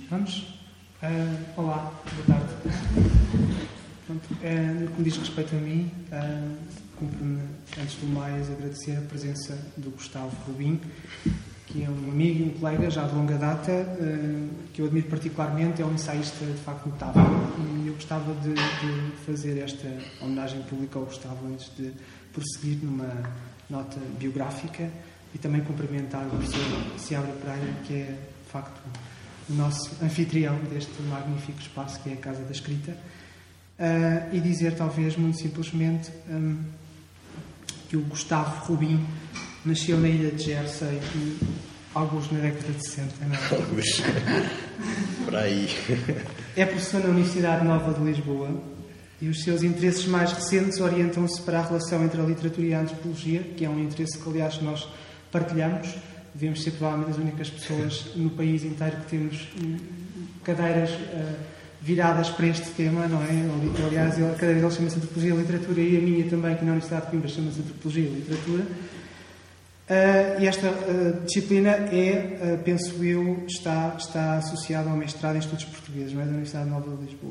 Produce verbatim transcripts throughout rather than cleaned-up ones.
Vamos? Uh, olá, boa tarde. Pronto, uh, no que me diz respeito a mim, uh, cumpre-me, antes do mais, agradecer a presença do Gustavo Rubim, que é um amigo e um colega já de longa data, uh, que eu admiro particularmente, é um ensaísta de facto notável. E eu gostava de, de fazer esta homenagem pública ao Gustavo antes de prosseguir numa nota biográfica e também cumprimentar o professor Seabra Pereira, que é de facto o nosso anfitrião deste magnífico espaço que é a Casa da Escrita, uh, e dizer talvez muito simplesmente um, que o Gustavo Rubim nasceu na ilha de Jersey e alguns na década de sessenta, não é? Alguns. Por aí. É professor na Universidade Nova de Lisboa e os seus interesses mais recentes orientam-se para a relação entre a literatura e a antropologia, que é um interesse que, aliás, nós partilhamos. Devemos ser provavelmente as únicas pessoas no país inteiro que temos cadeiras uh, viradas para este tema, não é? Aliás, a cadeira dele chama-se Antropologia e Literatura e a minha também, que na Universidade de Coimbra chama-se Antropologia e Literatura. Uh, e esta uh, disciplina é, uh, penso eu, está, está associada ao mestrado em Estudos Portugueses, não é? Da Universidade Nova de Lisboa.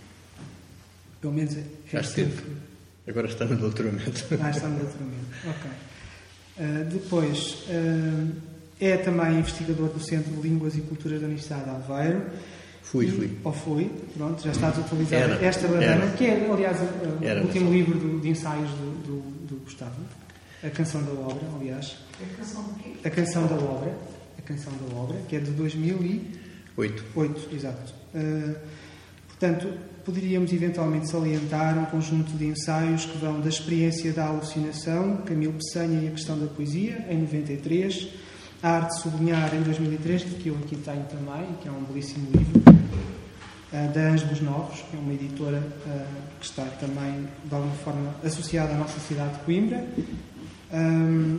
Pelo menos é. Já esteve. Agora está no doutoramento. Ah, está no doutoramento. Ok. Uh, depois, uh, é também investigador do Centro de Línguas e Culturas da Universidade de Aveiro. Fui, e, fui. Ou fui, pronto, já está desatualizada Era, esta bandana, era. que é, aliás, o Era, último mas... livro do, de ensaios do, do, do Gustavo. A Canção da Obra, aliás. A canção do quê? A Canção da Obra. A Canção da Obra, que é de dois mil e oito. Oito. Exato. Uh, portanto, poderíamos eventualmente salientar um conjunto de ensaios que vão da experiência da alucinação, Camilo Peçanha e a Questão da Poesia, em noventa e três, A Arte de Sublinhar, em dois mil e três, que eu aqui tenho também, que é um belíssimo livro, uh, da Ângelos Novos, que é uma editora uh, que está também, de alguma forma, associada à nossa cidade de Coimbra. Um,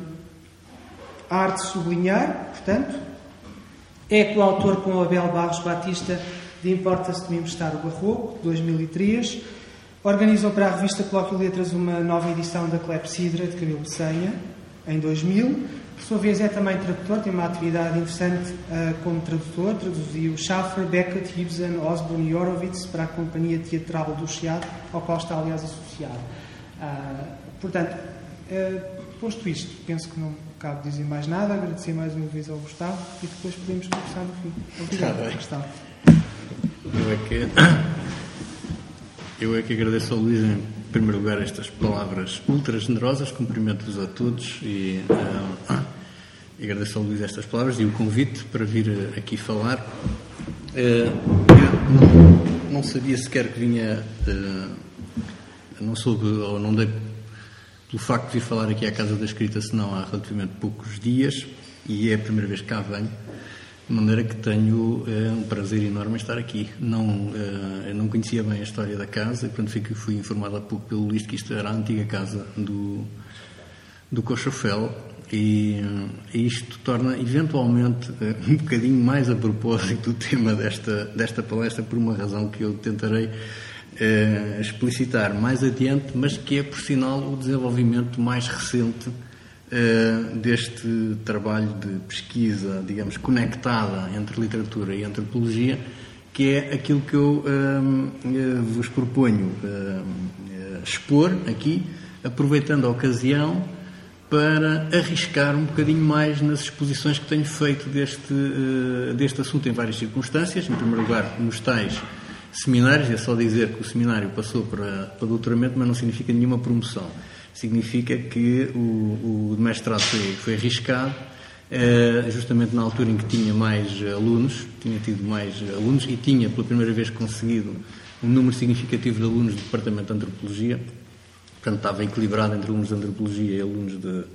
a Arte de Sublinhar, portanto, é coautor com Abel Barros Batista de Importa-se de me emprestar o Barroco, dois mil e três. Organizou para a revista Colóquio de Letras uma nova edição da Clepsidra, de Camilo Peçanha, em dois mil. Por sua vez, é também tradutor, tem uma atividade interessante uh, como tradutor. Traduziu Schaffer, Beckett, Ibsen, Osborne e Horowitz para a Companhia Teatral do Chiado, ao qual está, aliás, associado. Uh, portanto, uh, posto isto, penso que não cabe dizer mais nada. Agradecer mais uma vez ao Gustavo e depois podemos conversar no fim. Obrigado, Tá bem. Gustavo. Eu é que eu é que agradeço ao Luís em primeiro lugar estas palavras ultra generosas, cumprimento-vos a todos e uh, uh, agradeço ao Luís estas palavras e o convite para vir aqui falar. Uh, eu não, não sabia sequer que vinha, uh, não soube ou não dei pelo facto de vir falar aqui à Casa da Escrita, senão há relativamente poucos dias, e é a primeira vez que cá venho. De maneira que tenho é, um prazer enorme em estar aqui. Não, é, eu não conhecia bem a história da casa, e portanto fui informado há pouco pelo Luís que isto era a antiga casa do, do Cochofel, e, e isto torna eventualmente um bocadinho mais a propósito do tema desta, desta palestra, por uma razão que eu tentarei é, explicitar mais adiante, mas que é, por sinal, o desenvolvimento mais recente Uh, deste trabalho de pesquisa, digamos, conectada entre literatura e antropologia, que é aquilo que eu uh, uh, vos proponho uh, uh, expor aqui, aproveitando a ocasião para arriscar um bocadinho mais nas exposições que tenho feito deste, uh, deste assunto em várias circunstâncias. Em primeiro lugar, nos tais seminários. É só dizer que o seminário passou para, para doutoramento, mas não significa nenhuma promoção. Significa que o, o mestrado foi, foi arriscado, eh, justamente na altura em que tinha mais alunos, tinha tido mais alunos e tinha pela primeira vez conseguido um número significativo de alunos do Departamento de Antropologia. Portanto, estava equilibrado entre alunos de Antropologia e alunos de,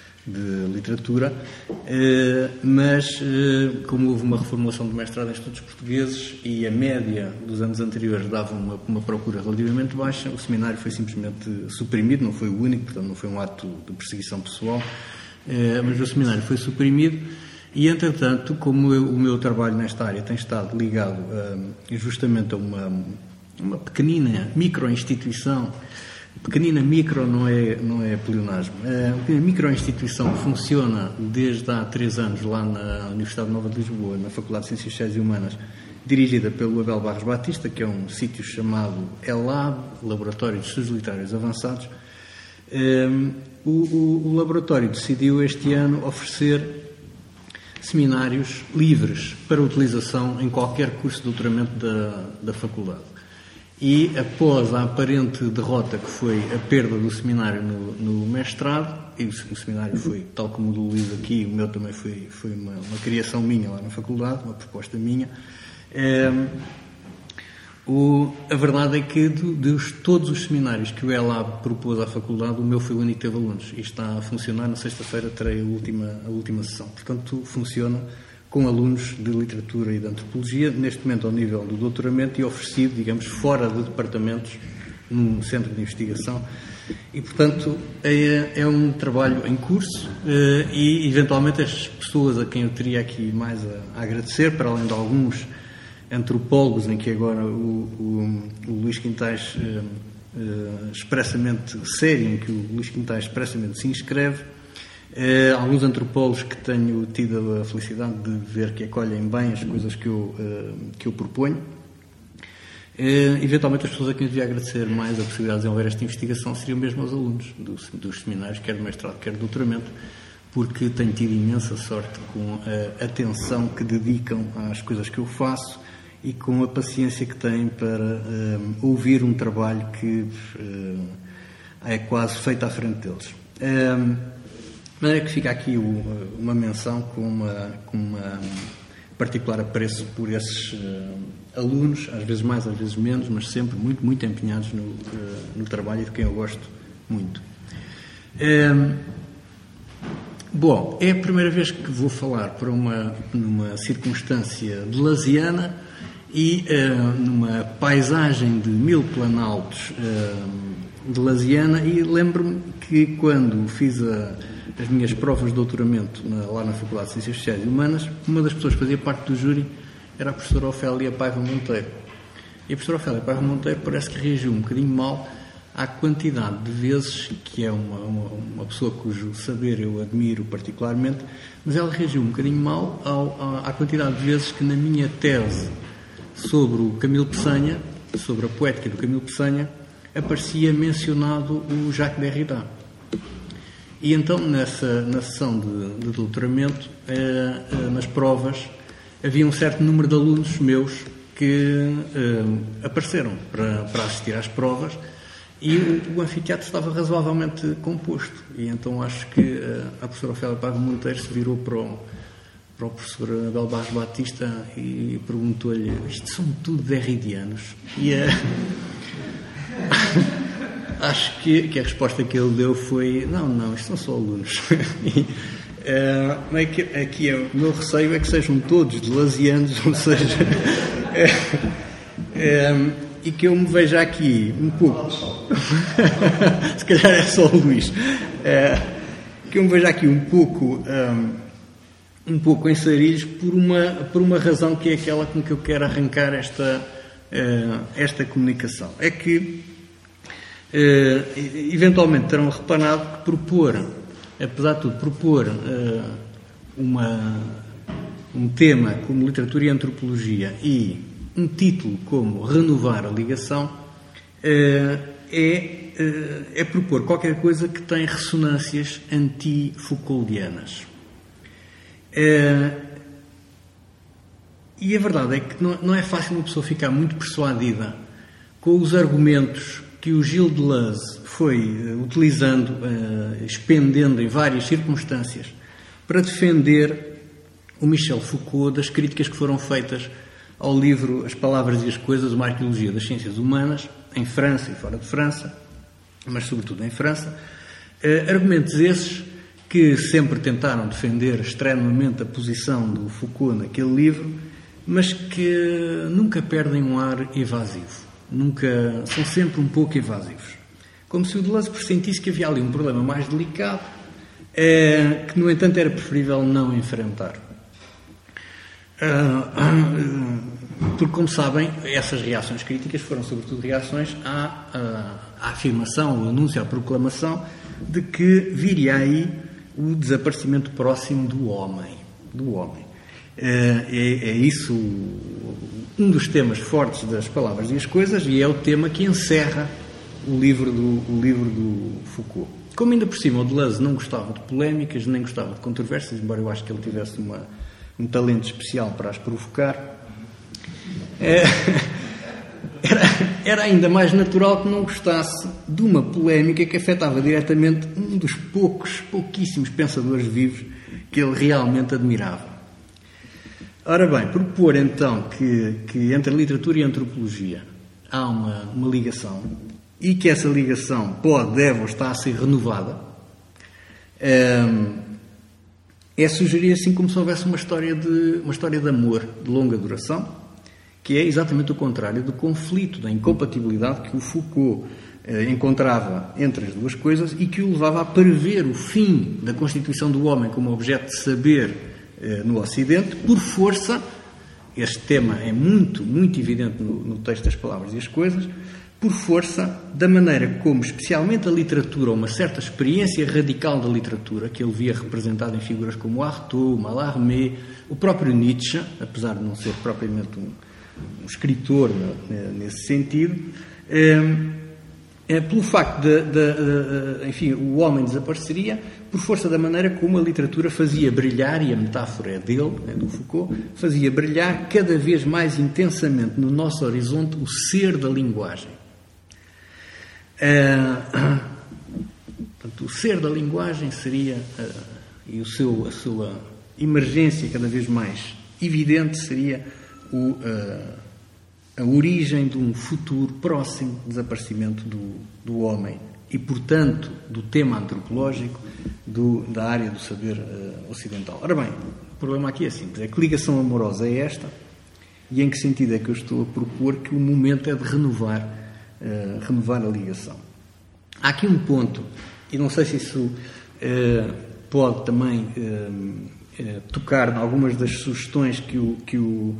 de Literatura, eh, mas eh, como houve uma reformulação do mestrado em Estudos Portugueses e a média dos anos anteriores dava uma, uma procura relativamente baixa, o seminário foi simplesmente suprimido, não foi o único, portanto não foi um ato de perseguição pessoal, eh, mas o seminário foi suprimido e, entretanto, como eu, o meu trabalho nesta área tem estado ligado eh, justamente a uma, uma pequenina micro-instituição pequenina micro não é, não é pleonasmo. A pequenina micro-instituição funciona desde há três anos lá na Universidade Nova de Lisboa, na Faculdade de Ciências Sociais e Humanas, dirigida pelo Abel Barros Batista, que é um sítio chamado ELAB, Laboratório de Estudos Literários Avançados. Um, o, o, o laboratório decidiu este ano oferecer seminários livres para utilização em qualquer curso de doutoramento da, da faculdade. E após a aparente derrota que foi a perda do seminário no, no mestrado, e o, o seminário foi, tal como o do Luís aqui, o meu também foi, foi uma, uma criação minha lá na faculdade, uma proposta minha. Um, o, a verdade é que de, de todos os seminários que o ELAB propôs à faculdade, o meu foi o único que teve alunos, e está a funcionar. Na sexta-feira terei a última, a última sessão. Portanto, funciona com alunos de literatura e de antropologia, neste momento ao nível do doutoramento, e oferecido, digamos, fora de departamentos, num centro de investigação. E, portanto, é, é um trabalho em curso, e, eventualmente, as pessoas a quem eu teria aqui mais a, a agradecer, para além de alguns antropólogos, em que agora o, o, o Luís Quintais eh, eh, expressamente sério, em que o Luís Quintais expressamente se inscreve, eh, alguns antropólogos que tenho tido a felicidade de ver que acolhem bem as coisas que eu, eh, que eu proponho. Eh, eventualmente, as pessoas a quem eu devia agradecer mais a possibilidade de desenvolver esta investigação seriam mesmo os alunos dos, dos seminários, quer do mestrado, quer do doutoramento, porque tenho tido imensa sorte com a atenção que dedicam às coisas que eu faço e com a paciência que têm para um, ouvir um trabalho que um, é quase feito à frente deles. Um, de maneira que fica aqui o, uma menção com uma, com uma particular apreço por esses uh, alunos, às vezes mais, às vezes menos, mas sempre muito, muito empenhados no, uh, no trabalho, e de quem eu gosto muito. Um, bom, é a primeira vez que vou falar para uma, numa circunstância delasiana, e uh, numa paisagem de mil planaltos uh, de delasiana, e lembro-me que quando fiz a, as minhas provas de doutoramento na, lá na Faculdade de Ciências Sociais e Humanas, uma das pessoas que fazia parte do júri era a professora Ofélia Paiva Monteiro. E a professora Ofélia Paiva Monteiro parece que reagiu um bocadinho mal à quantidade de vezes, que é uma, uma, uma pessoa cujo saber eu admiro particularmente, mas ela reagiu um bocadinho mal ao, à, à quantidade de vezes que na minha tese sobre o Camilo Peçanha, sobre a poética do Camilo Peçanha, aparecia mencionado o Jacques Derrida. E então, nessa, na sessão de, de doutoramento, eh, eh, nas provas, havia um certo número de alunos meus que eh, apareceram para, para assistir às provas, e o, o anfiteatro estava razoavelmente composto. E então acho que eh, a professora Ofélia Paiva Monteiro se virou para o para o professor Abel Barros Batista e perguntou-lhe: isto são tudo derridianos? E uh, acho que, que a resposta que ele deu foi: não, não, isto são só alunos. e, uh, aqui, aqui é, o meu receio é que sejam todos delasianos, ou seja, uh, um, e que eu me veja aqui um pouco, se calhar é só o Luís, uh, que eu me veja aqui um pouco... Um, um pouco em sarilhos por uma, por uma razão que é aquela com que eu quero arrancar esta, uh, esta comunicação. É que, uh, eventualmente, terão reparado que propor, apesar de tudo, propor uh, uma, um tema como literatura e antropologia e um título como Renovar a Ligação, uh, é, uh, é propor qualquer coisa que tem ressonâncias anti-Foucauldianas. Uh, e a verdade é que não, não é fácil uma pessoa ficar muito persuadida com os argumentos que o Gilles Deleuze foi uh, utilizando, uh, expendendo em várias circunstâncias para defender o Michel Foucault das críticas que foram feitas ao livro As Palavras e as Coisas, uma arqueologia das ciências humanas, em França e fora de França, mas sobretudo em França. Uh, argumentos esses que sempre tentaram defender extremamente a posição do Foucault naquele livro, mas que nunca perdem um ar evasivo. Nunca, são sempre um pouco evasivos. Como se o Deleuze pressentisse que havia ali um problema mais delicado, eh, que, no entanto, era preferível não enfrentar. Uh, uh, porque, como sabem, essas reações críticas foram sobretudo reações à, à, à afirmação, ao anúncio, à proclamação de que viria aí o desaparecimento próximo do homem. Do homem. É, é isso um dos temas fortes das Palavras e as Coisas, e é o tema que encerra o livro do, o livro do Foucault. Como ainda por cima o Deleuze não gostava de polémicas, nem gostava de controvérsias, embora eu acho que ele tivesse uma, um talento especial para as provocar, é, era, era ainda mais natural que não gostasse de uma polémica que afetava diretamente um dos poucos, pouquíssimos pensadores vivos que ele realmente admirava. Ora bem, propor então que, que entre a literatura e a antropologia há uma, uma ligação, e que essa ligação pode, deve ou está a ser renovada, é, é sugerir assim como se houvesse uma história de, uma história de amor de longa duração, que é exatamente o contrário do conflito, da incompatibilidade que o Foucault eh, encontrava entre as duas coisas e que o levava a prever o fim da constituição do homem como objeto de saber eh, no Ocidente, por força, este tema é muito, muito evidente no, no texto das Palavras e as Coisas, por força da maneira como, especialmente a literatura, uma certa experiência radical da literatura, que ele via representada em figuras como Artaud, Mallarmé, o próprio Nietzsche, apesar de não ser propriamente um, um escritor né, nesse sentido, é, é, pelo facto de, de, de, enfim, o homem desapareceria, por força da maneira como a literatura fazia brilhar, e a metáfora é dele, é do Foucault, fazia brilhar cada vez mais intensamente no nosso horizonte o ser da linguagem. Uh, portanto, o ser da linguagem seria, uh, e o seu, a sua emergência cada vez mais evidente seria o, uh, a origem de um futuro próximo desaparecimento do, do homem e, portanto, do tema antropológico do, da área do saber uh, ocidental. Ora bem, o problema aqui é simples, é que ligação amorosa é esta, e em que sentido é que eu estou a propor que o momento é de renovar Uh, renovar a ligação. Há aqui um ponto, e não sei se isso uh, pode também uh, uh, tocar em algumas das sugestões que, o, que, o, uh,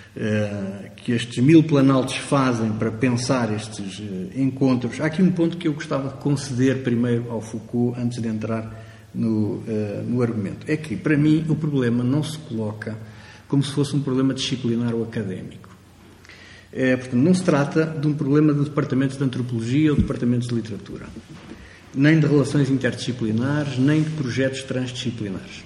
que estes mil planaltos fazem para pensar estes uh, encontros. Há aqui um ponto que eu gostava de conceder primeiro ao Foucault antes de entrar no, uh, no argumento. É que, para mim, o problema não se coloca como se fosse um problema disciplinar ou académico. É, portanto, não se trata de um problema de departamentos de antropologia ou departamentos de literatura, nem de relações interdisciplinares, nem de projetos transdisciplinares.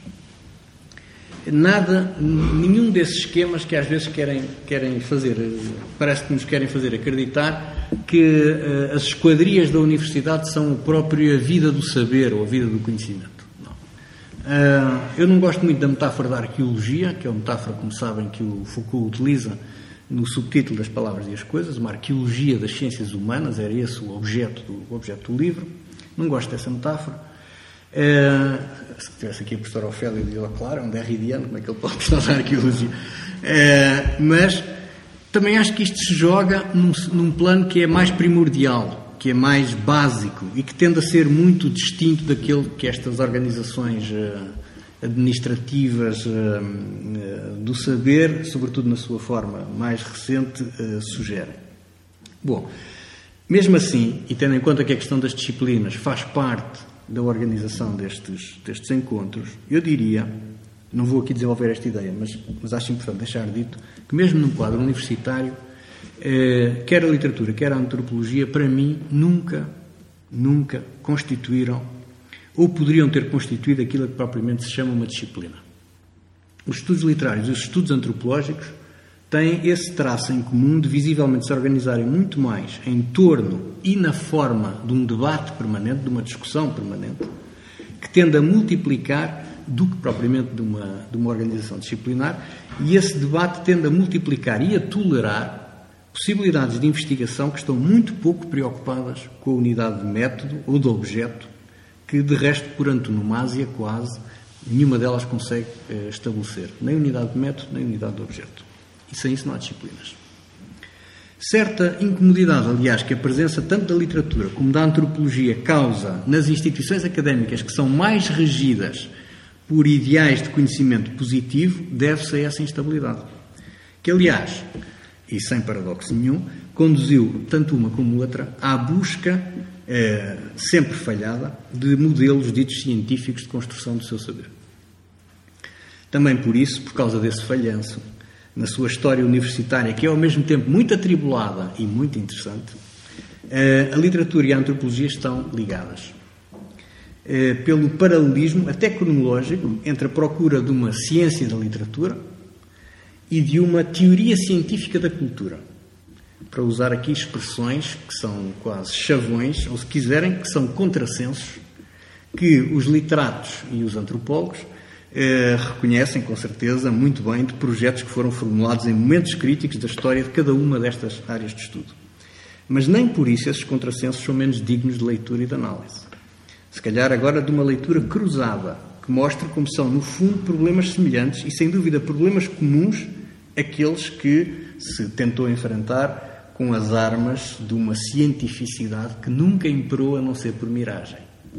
Nada, nenhum desses esquemas que às vezes querem, querem fazer, parece que nos querem fazer acreditar que uh, as esquadrias da universidade são a própria vida do saber ou a vida do conhecimento. Não. Uh, eu não gosto muito da metáfora da arqueologia, que é uma metáfora, como sabem, que o Foucault utiliza no subtítulo das Palavras e as Coisas, uma arqueologia das ciências humanas, era esse o objeto do, o objeto do livro. Não gosto dessa metáfora. Uh, se tivesse aqui a professora Ofélia, eu diria, claro, é um derridiano, como é que ele pode estudar arqueologia? Uh, mas também acho que isto se joga num, num plano que é mais primordial, que é mais básico e que tende a ser muito distinto daquele que estas organizações uh, administrativas uh, uh, do saber, sobretudo na sua forma mais recente, uh, sugerem. Bom, mesmo assim, e tendo em conta que a questão das disciplinas faz parte da organização destes, destes encontros, eu diria, não vou aqui desenvolver esta ideia, mas, mas acho importante deixar dito, que mesmo num quadro universitário, uh, quer a literatura, quer a antropologia, para mim, nunca, nunca constituíram ou poderiam ter constituído aquilo que propriamente se chama uma disciplina. Os estudos literários e os estudos antropológicos têm esse traço em comum de visivelmente se organizarem muito mais em torno e na forma de um debate permanente, de uma discussão permanente, que tende a multiplicar do que propriamente de uma, de uma organização disciplinar, e esse debate tende a multiplicar e a tolerar possibilidades de investigação que estão muito pouco preocupadas com a unidade de método ou de objeto, que, de resto, por antonomasia, quase, nenhuma delas consegue eh, estabelecer. Nem unidade de método, nem unidade de objeto. E sem isso não há disciplinas. Certa incomodidade, aliás, que a presença tanto da literatura como da antropologia causa nas instituições académicas que são mais regidas por ideais de conhecimento positivo, deve-se a essa instabilidade. Que, aliás, e sem paradoxo nenhum, conduziu tanto uma como outra à busca, eh, sempre falhada, de modelos ditos científicos de construção do seu saber. Também por isso, por causa desse falhanço, na sua história universitária, que é ao mesmo tempo muito atribulada e muito interessante, eh, a literatura e a antropologia estão ligadas. Eh, pelo paralelismo, até cronológico, entre a procura de uma ciência da literatura e de uma teoria científica da cultura. Para usar aqui expressões que são quase chavões, ou se quiserem, que são contrassensos, que os literatos e os antropólogos eh, reconhecem, com certeza, muito bem, de projetos que foram formulados em momentos críticos da história de cada uma destas áreas de estudo. Mas nem por isso esses contrassensos são menos dignos de leitura e de análise. Se calhar agora de uma leitura cruzada, que mostra como são, no fundo, problemas semelhantes e, sem dúvida, problemas comuns àqueles que se tentou enfrentar com as armas de uma cientificidade que nunca imperou a não ser por miragem.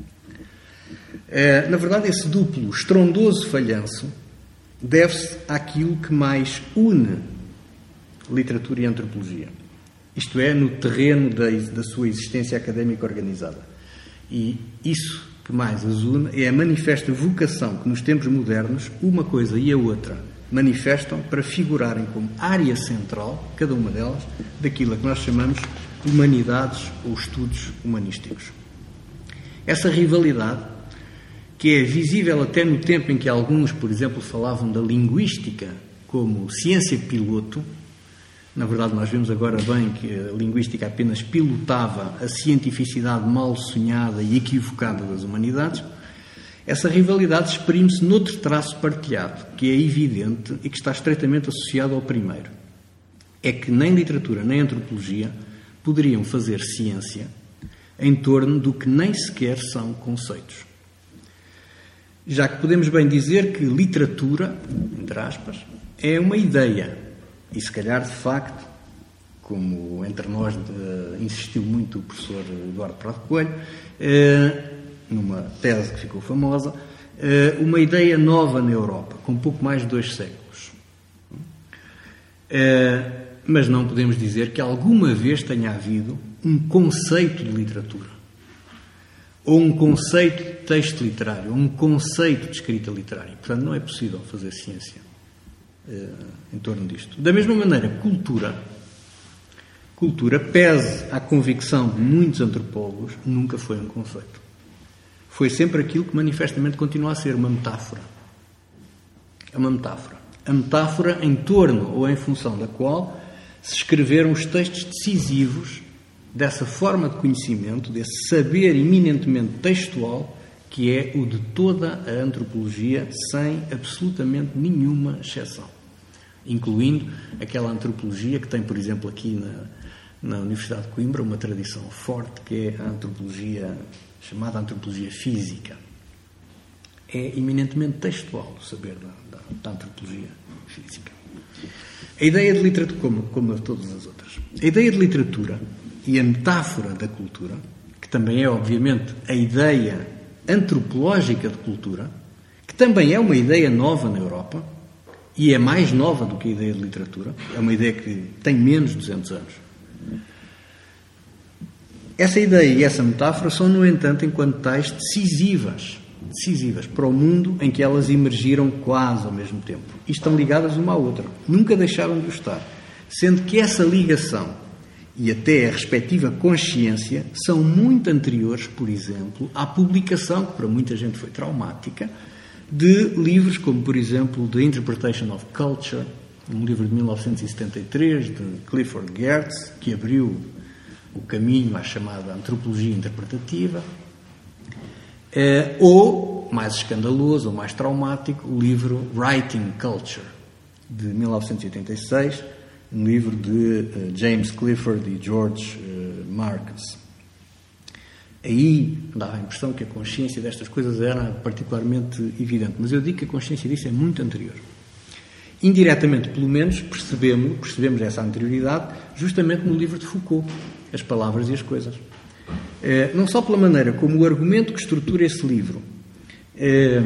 Na verdade, esse duplo, estrondoso falhanço deve-se àquilo que mais une literatura e antropologia. Isto é, no terreno da, da sua existência académica organizada. E isso que mais as une é a manifesta vocação que, nos tempos modernos, uma coisa e a outra manifestam para figurarem como área central, cada uma delas, daquilo que nós chamamos humanidades ou estudos humanísticos. Essa rivalidade, que é visível até no tempo em que alguns, por exemplo, falavam da linguística como ciência piloto. Na verdade, nós vemos agora bem que a linguística apenas pilotava a cientificidade mal sonhada e equivocada das humanidades. Essa rivalidade exprime-se noutro traço partilhado, que é evidente e que está estreitamente associado ao primeiro. É que nem literatura nem antropologia poderiam fazer ciência em torno do que nem sequer são conceitos. Já que podemos bem dizer que literatura, entre aspas, é uma ideia. E se calhar, de facto, como entre nós de, insistiu muito o professor Eduardo Prado Coelho, eh, numa tese que ficou famosa, eh, uma ideia nova na Europa, com pouco mais de dois séculos. Eh, mas não podemos dizer que alguma vez tenha havido um conceito de literatura, ou um conceito de texto literário, ou um conceito de escrita literária. Portanto, não é possível fazer ciência eh, em torno disto. Da mesma maneira, cultura, cultura, pese à convicção de muitos antropólogos, nunca foi um conceito. Foi sempre aquilo que manifestamente continua a ser uma metáfora. É uma metáfora. A metáfora em torno ou em função da qual se escreveram os textos decisivos dessa forma de conhecimento, desse saber eminentemente textual, que é o de toda a antropologia, sem absolutamente nenhuma exceção. Incluindo aquela antropologia que tem, por exemplo, aqui na, na Universidade de Coimbra, uma tradição forte, que é a antropologia chamada antropologia física. É eminentemente textual o saber da, da, da antropologia física. A ideia de literatura, como, como a todas as outras, a ideia de literatura e a metáfora da cultura, que também é, obviamente, a ideia antropológica de cultura, que também é uma ideia nova na Europa, e é mais nova do que a ideia de literatura, é uma ideia que tem menos de duzentos anos. Essa ideia e essa metáfora são, no entanto, enquanto tais, decisivas, decisivas para o mundo em que elas emergiram quase ao mesmo tempo. E estão ligadas uma à outra. Nunca deixaram de o estar. Sendo que essa ligação e até a respectiva consciência são muito anteriores, por exemplo, à publicação, que para muita gente foi traumática, de livros como, por exemplo, The Interpretation of Culture, um livro de mil novecentos e setenta e três, de Clifford Geertz, que abriu o caminho à chamada antropologia interpretativa, eh, ou, mais escandaloso ou mais traumático, o livro Writing Culture, de mil novecentos e oitenta e seis, um livro de uh, James Clifford e George uh, Marcus. Aí dava a impressão que a consciência destas coisas era particularmente evidente, mas eu digo que a consciência disso é muito anterior. Indiretamente, pelo menos, percebemos, percebemos essa anterioridade justamente no livro de Foucault, As Palavras e as Coisas. Eh, não só pela maneira como o argumento que estrutura esse livro eh,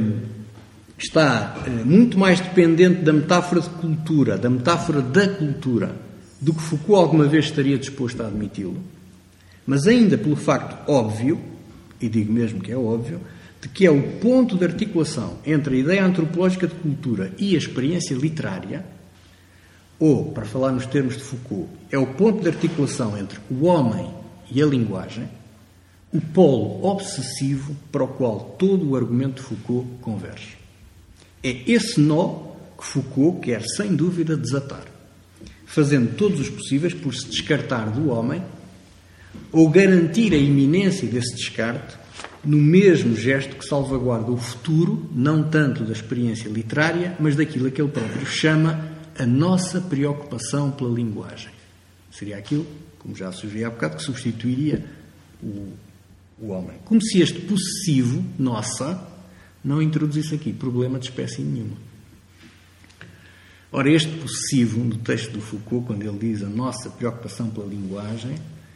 está eh, muito mais dependente da metáfora de cultura, da metáfora da cultura, do que Foucault alguma vez estaria disposto a admiti-lo, mas ainda pelo facto óbvio, e digo mesmo que é óbvio, de que é o ponto de articulação entre a ideia antropológica de cultura e a experiência literária, ou, para falar nos termos de Foucault, é o ponto de articulação entre o homem e a linguagem, o polo obsessivo para o qual todo o argumento de Foucault converge. É esse nó que Foucault quer, sem dúvida, desatar, fazendo todos os possíveis por se descartar do homem ou garantir a iminência desse descarte no mesmo gesto que salvaguarda o futuro, não tanto da experiência literária, mas daquilo que ele próprio chama a nossa preocupação pela linguagem. Seria aquilo, como já sugeri há bocado, que substituiria o, o homem. Como se este possessivo, nossa, não introduzisse aqui problema de espécie nenhuma. Ora, este possessivo, no texto do Foucault, quando ele diz a nossa preocupação pela linguagem,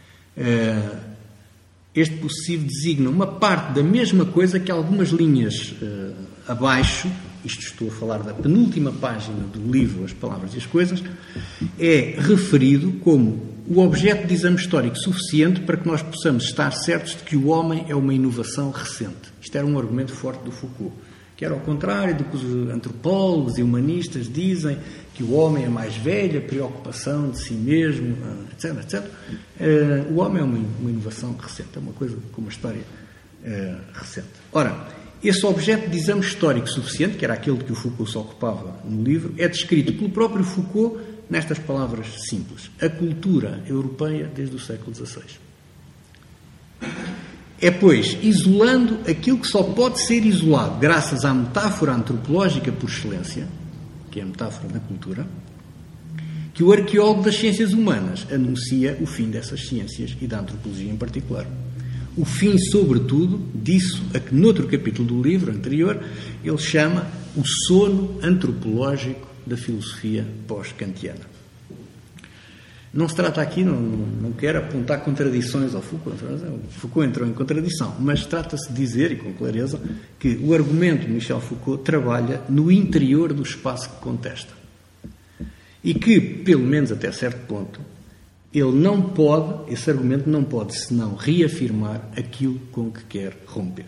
este possessivo designa uma parte da mesma coisa que algumas linhas abaixo, isto estou a falar da penúltima página do livro As Palavras e as Coisas, é referido como o objeto de exame histórico suficiente para que nós possamos estar certos de que o homem é uma inovação recente. Isto era um argumento forte do Foucault, que era ao contrário do que os antropólogos e humanistas dizem, que o homem é mais velho, a preocupação de si mesmo, etc, etcétera. O homem é uma inovação recente, é uma coisa com uma história recente. Ora, esse objeto de exame histórico suficiente, que era aquele de que o Foucault se ocupava no livro, é descrito pelo próprio Foucault nestas palavras simples: a cultura europeia desde o século dezasseis. É, pois, isolando aquilo que só pode ser isolado graças à metáfora antropológica por excelência, que é a metáfora da cultura, que o arqueólogo das ciências humanas anuncia o fim dessas ciências e da antropologia em particular. O fim, sobretudo, disso a que, noutro capítulo do livro anterior, ele chama o sono antropológico da filosofia pós-kantiana. Não se trata aqui, não, não quero apontar contradições ao Foucault, o Foucault entrou em contradição, mas trata-se de dizer, e com clareza, que o argumento de Michel Foucault trabalha no interior do espaço que contesta. E que, pelo menos até certo ponto, ele não pode, esse argumento não pode, senão reafirmar aquilo com que quer romper.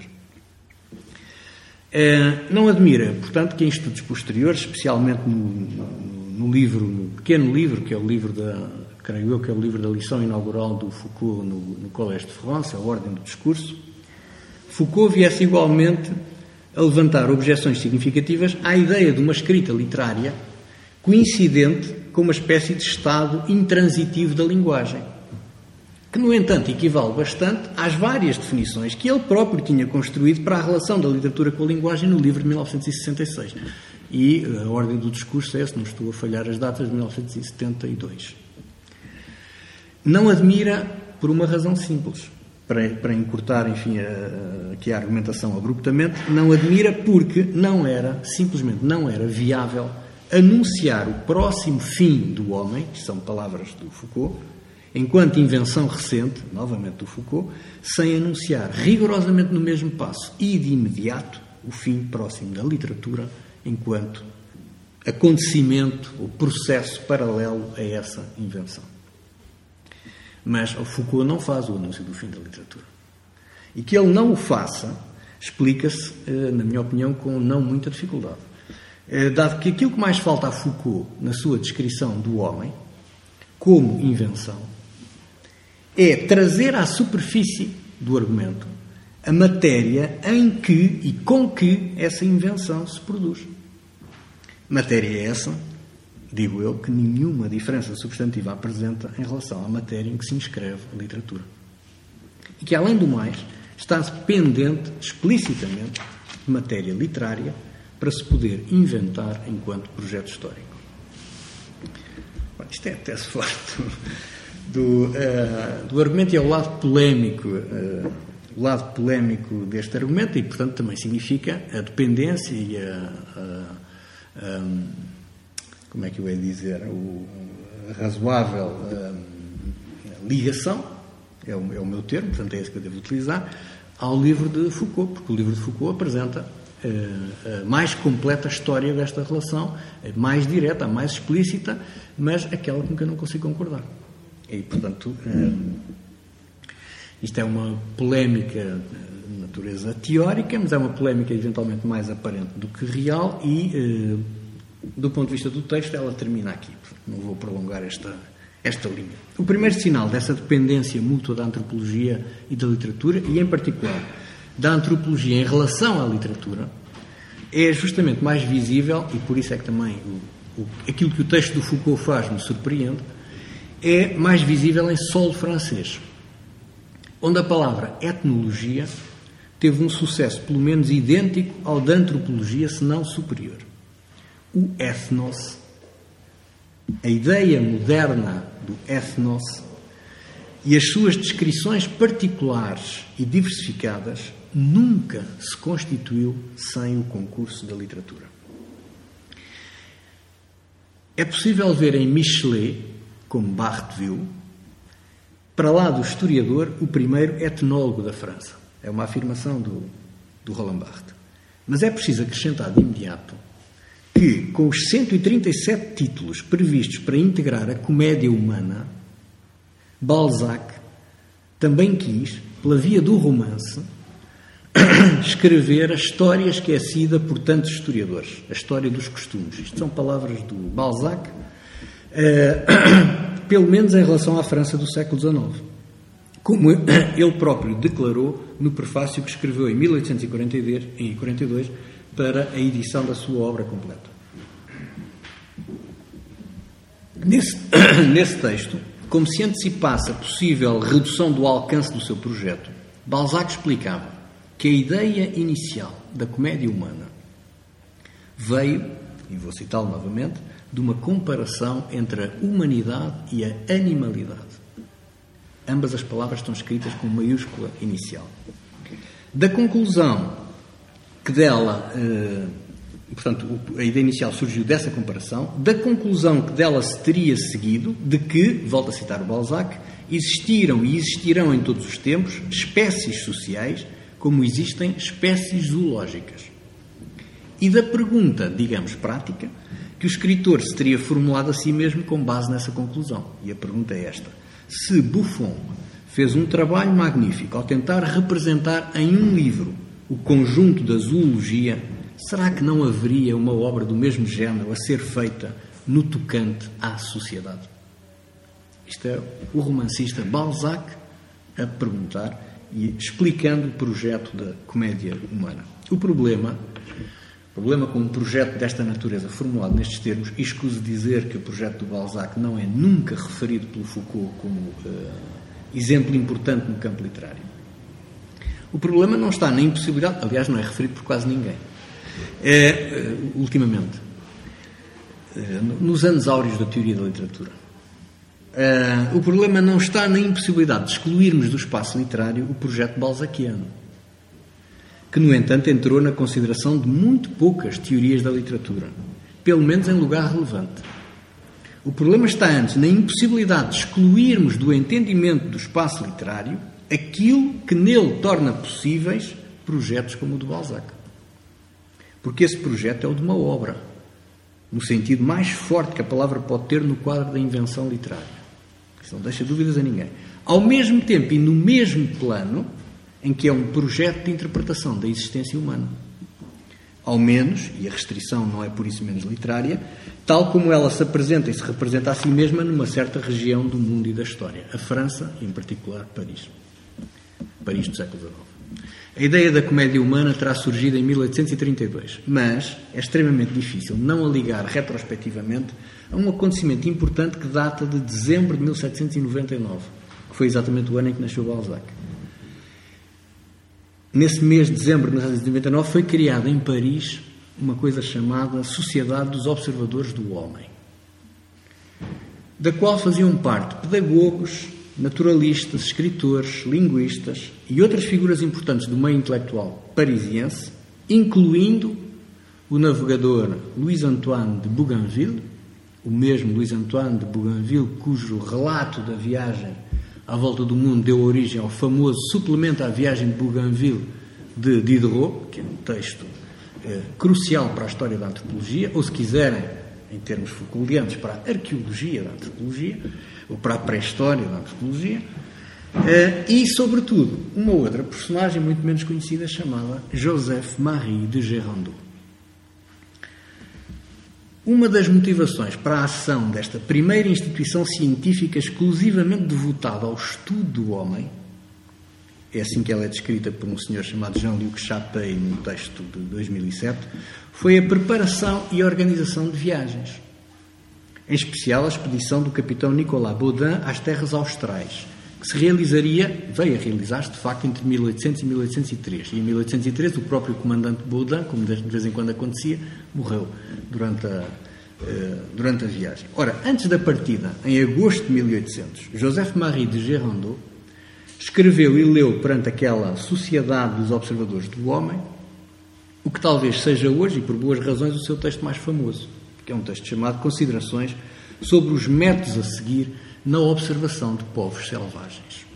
É, não admira, portanto, que em estudos posteriores, especialmente no, no, no livro, no pequeno livro, que é o livro da, creio eu que é o livro da lição inaugural do Foucault no, no Collège de France, a Ordem do Discurso, Foucault viesse igualmente a levantar objeções significativas à ideia de uma escrita literária coincidente com uma espécie de estado intransitivo da linguagem, que, no entanto, equivale bastante às várias definições que ele próprio tinha construído para a relação da literatura com a linguagem no livro de mil novecentos e sessenta e seis. E a ordem do discurso é essa, não estou a falhar as datas, de mil novecentos e setenta e dois. Não admira por uma razão simples, para, para encurtar, enfim, a, a, aqui a argumentação abruptamente, não admira porque não era, simplesmente não era viável anunciar o próximo fim do homem, que são palavras do Foucault, enquanto invenção recente, novamente do Foucault, sem anunciar rigorosamente no mesmo passo e de imediato o fim próximo da literatura enquanto acontecimento ou processo paralelo a essa invenção. Mas o Foucault não faz o anúncio do fim da literatura. E que ele não o faça explica-se, na minha opinião, com não muita dificuldade. Dado que aquilo que mais falta a Foucault na sua descrição do homem como invenção é trazer à superfície do argumento a matéria em que e com que essa invenção se produz. Matéria essa, digo eu, que nenhuma diferença substantiva apresenta em relação à matéria em que se inscreve a literatura. E que, além do mais, está pendente explicitamente de matéria literária para se poder inventar enquanto projeto histórico. Bom, isto é até se falar do, do, uh, do argumento e ao lado polémico, uh, o lado polémico deste argumento, e, portanto, também significa a dependência e a, a, a como é que eu ia dizer, o, a razoável a, ligação, é o, é o meu termo, portanto é esse que eu devo utilizar, ao livro de Foucault, porque o livro de Foucault apresenta a mais completa história desta relação, a mais direta, a mais explícita, mas aquela com que eu não consigo concordar. E, portanto, isto é uma polémica de natureza teórica, mas é uma polémica eventualmente mais aparente do que real e, do ponto de vista do texto, ela termina aqui. Não vou prolongar esta, esta linha. O primeiro sinal dessa dependência mútua da antropologia e da literatura, e em particular da antropologia em relação à literatura, é justamente mais visível, e por isso é que também o, o, aquilo que o texto do Foucault faz me surpreende, é mais visível em solo francês, onde a palavra etnologia teve um sucesso pelo menos idêntico ao da antropologia, se não superior. O ethnos, a ideia moderna do ethnos e as suas descrições particulares e diversificadas nunca se constituiu sem o concurso da literatura. É possível ver em Michelet, como Barthes viu, para lá do historiador, o primeiro etnólogo da França. É uma afirmação do, do Roland Barthes. Mas é preciso acrescentar de imediato que, com os cento e trinta e sete títulos previstos para integrar a comédia humana, Balzac também quis, pela via do romance, escrever a história esquecida por tantos historiadores, a história dos costumes. Isto são palavras do Balzac, eh, pelo menos em relação à França do século dezenove. Como ele próprio declarou no prefácio que escreveu em mil oitocentos e quarenta e dois para a edição da sua obra completa. Nesse, nesse texto, como se antecipasse a possível redução do alcance do seu projeto, Balzac explicava que a ideia inicial da comédia humana veio, e vou citá-lo novamente, de uma comparação entre a humanidade e a animalidade. Ambas as palavras estão escritas com maiúscula inicial. Da conclusão que dela, eh, portanto, a ideia inicial surgiu dessa comparação, da conclusão que dela se teria seguido, de que, volto a citar o Balzac, existiram e existirão em todos os tempos espécies sociais como existem espécies zoológicas. E da pergunta, digamos, prática, que o escritor se teria formulado a si mesmo com base nessa conclusão. E a pergunta é esta: se Buffon fez um trabalho magnífico ao tentar representar em um livro o conjunto da zoologia, será que não haveria uma obra do mesmo género a ser feita no tocante à sociedade? Isto é o romancista Balzac a perguntar e explicando o projeto da comédia humana. O problema, o problema com um projeto desta natureza formulado nestes termos, e escuso dizer que o projeto do Balzac não é nunca referido pelo Foucault como uh, exemplo importante no campo literário. O problema não está na impossibilidade, aliás, não é referido por quase ninguém. É, uh, ultimamente, uh, nos anos áureos da teoria da literatura, Uh, o problema não está na impossibilidade de excluirmos do espaço literário o projeto balzaquiano, que, no entanto, entrou na consideração de muito poucas teorias da literatura, pelo menos em lugar relevante. O problema está antes na impossibilidade de excluirmos do entendimento do espaço literário aquilo que nele torna possíveis projetos como o do Balzac. Porque esse projeto é o de uma obra, no sentido mais forte que a palavra pode ter no quadro da invenção literária. Isso não deixa dúvidas a ninguém. Ao mesmo tempo e no mesmo plano em que é um projeto de interpretação da existência humana. Ao menos, e a restrição não é por isso menos literária, tal como ela se apresenta e se representa a si mesma numa certa região do mundo e da história. A França, e em particular Paris. Paris do século dezenove. A ideia da comédia humana terá surgido em mil oitocentos e trinta e dois, mas é extremamente difícil não a ligar retrospectivamente a um acontecimento importante que data de dezembro de mil setecentos e noventa e nove, que foi exatamente o ano em que nasceu Balzac. Nesse mês de dezembro de mil setecentos e noventa e nove foi criada em Paris uma coisa chamada Sociedade dos Observadores do Homem, da qual faziam parte pedagogos, naturalistas, escritores, linguistas e outras figuras importantes do meio intelectual parisiense, incluindo o navegador Louis-Antoine de Bougainville, o mesmo Louis-Antoine de Bougainville, cujo relato da viagem à volta do mundo deu origem ao famoso suplemento à viagem de Bougainville de Diderot, que é um texto eh, crucial para a história da antropologia, ou se quiserem, em termos Foucauldianos, para a arqueologia da antropologia, ou para a pré-história da antropologia, eh, e, sobretudo, uma outra personagem muito menos conhecida chamada Joseph-Marie de Gérandeau. Uma das motivações para a ação desta primeira instituição científica exclusivamente devotada ao estudo do homem, é assim que ela é descrita por um senhor chamado Jean-Luc Chapey num texto de dois mil e sete, foi a preparação e organização de viagens. Em especial a expedição do capitão Nicolas Baudin às terras austrais, que se realizaria, veio a realizar-se de facto entre mil e oitocentos e mil oitocentos e três. E em mil oitocentos e três o próprio comandante Baudin, como de vez em quando acontecia, morreu durante a, durante a viagem. Ora, antes da partida, em agosto de mil e oitocentos, Joseph-Marie de Gérandeau escreveu e leu perante aquela Sociedade dos Observadores do Homem o que talvez seja hoje, e por boas razões, o seu texto mais famoso, que é um texto chamado Considerações sobre os métodos a seguir na observação de povos selvagens.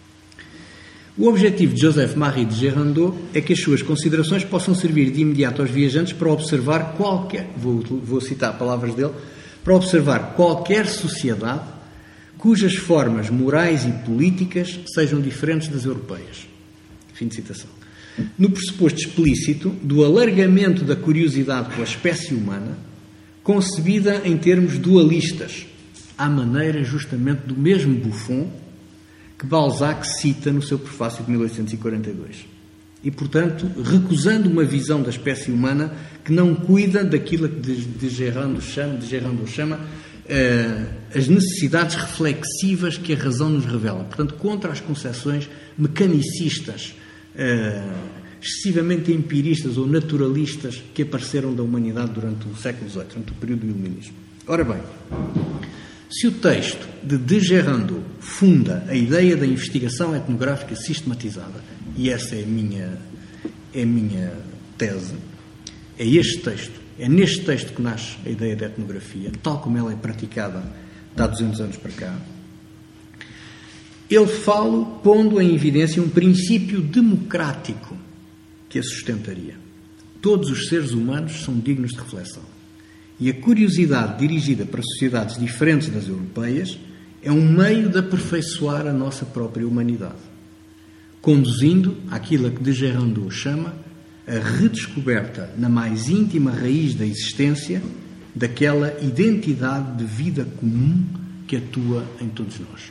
O objetivo de Joseph-Marie de Gérandeau é que as suas considerações possam servir de imediato aos viajantes para observar qualquer, vou, vou citar palavras dele, para observar qualquer sociedade cujas formas morais e políticas sejam diferentes das europeias. Fim de citação. No pressuposto explícito do alargamento da curiosidade pela espécie humana, concebida em termos dualistas, à maneira justamente do mesmo Buffon que Balzac cita no seu prefácio de mil oitocentos e quarenta e dois. E, portanto, recusando uma visão da espécie humana que não cuida daquilo que de Gérandeau chama, de Gérandeau chama uh, as necessidades reflexivas que a razão nos revela. Portanto, contra as concepções mecanicistas, uh, excessivamente empiristas ou naturalistas que apareceram da humanidade durante o século dezoito, durante o período do Iluminismo. Ora bem, se o texto de de Gérandeau funda a ideia da investigação etnográfica sistematizada, e essa é a minha, é a minha tese, é este texto, é neste texto que nasce a ideia da etnografia, tal como ela é praticada de há duzentos anos para cá, ele fala pondo em evidência um princípio democrático que a sustentaria. Todos os seres humanos são dignos de reflexão. E a curiosidade dirigida para sociedades diferentes das europeias é um meio de aperfeiçoar a nossa própria humanidade, conduzindo àquilo a que de Gérandeau chama a redescoberta na mais íntima raiz da existência daquela identidade de vida comum que atua em todos nós.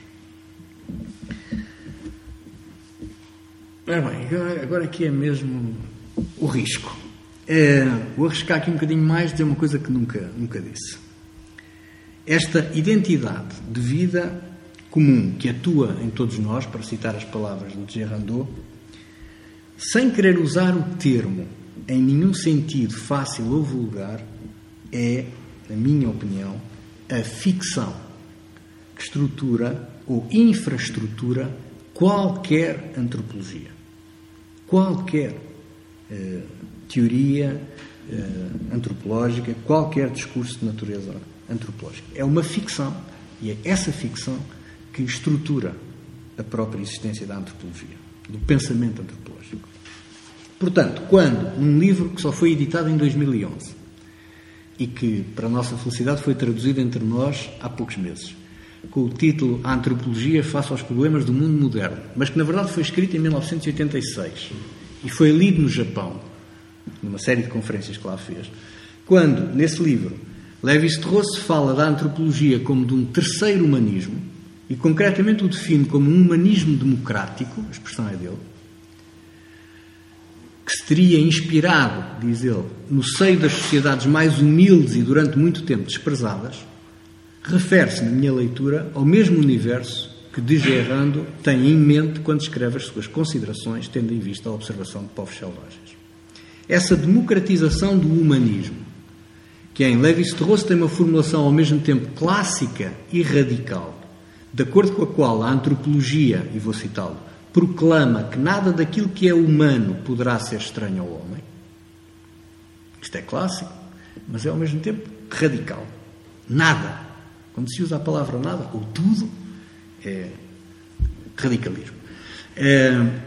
Ora bem, agora aqui é mesmo o risco. É, vou arriscar aqui um bocadinho mais, dizer uma coisa que nunca, nunca disse. Esta identidade de vida comum que atua em todos nós, para citar as palavras de Gérandeau, sem querer usar o termo em nenhum sentido fácil ou vulgar, é, na minha opinião, a ficção que estrutura ou infraestrutura qualquer antropologia, qualquer eh, teoria eh, antropológica, qualquer discurso de natureza antropológica. É uma ficção, e é essa ficção que estrutura a própria existência da antropologia, do pensamento antropológico. Portanto, quando num livro que só foi editado em dois mil e onze e que, para a nossa felicidade, foi traduzido entre nós há poucos meses, com o título A Antropologia face aos problemas do mundo moderno, mas que na verdade foi escrito em mil novecentos e oitenta e seis e foi lido no Japão, numa série de conferências que lá fez, quando, nesse livro, Lévi-Strauss fala da antropologia como de um terceiro humanismo e concretamente o define como um humanismo democrático, a expressão é dele, que se teria inspirado, diz ele, no seio das sociedades mais humildes e durante muito tempo desprezadas, refere-se, na minha leitura, ao mesmo universo que de Gérandeau tem em mente quando escreve as suas considerações, tendo em vista a observação de povos selvagens. Essa democratização do humanismo, que em Lévi-Strauss tem uma formulação ao mesmo tempo clássica e radical, de acordo com a qual a antropologia, e vou citá-lo, proclama que nada daquilo que é humano poderá ser estranho ao homem. Isto é clássico, mas é ao mesmo tempo radical. Nada. Quando se usa a palavra nada, ou tudo, é radicalismo.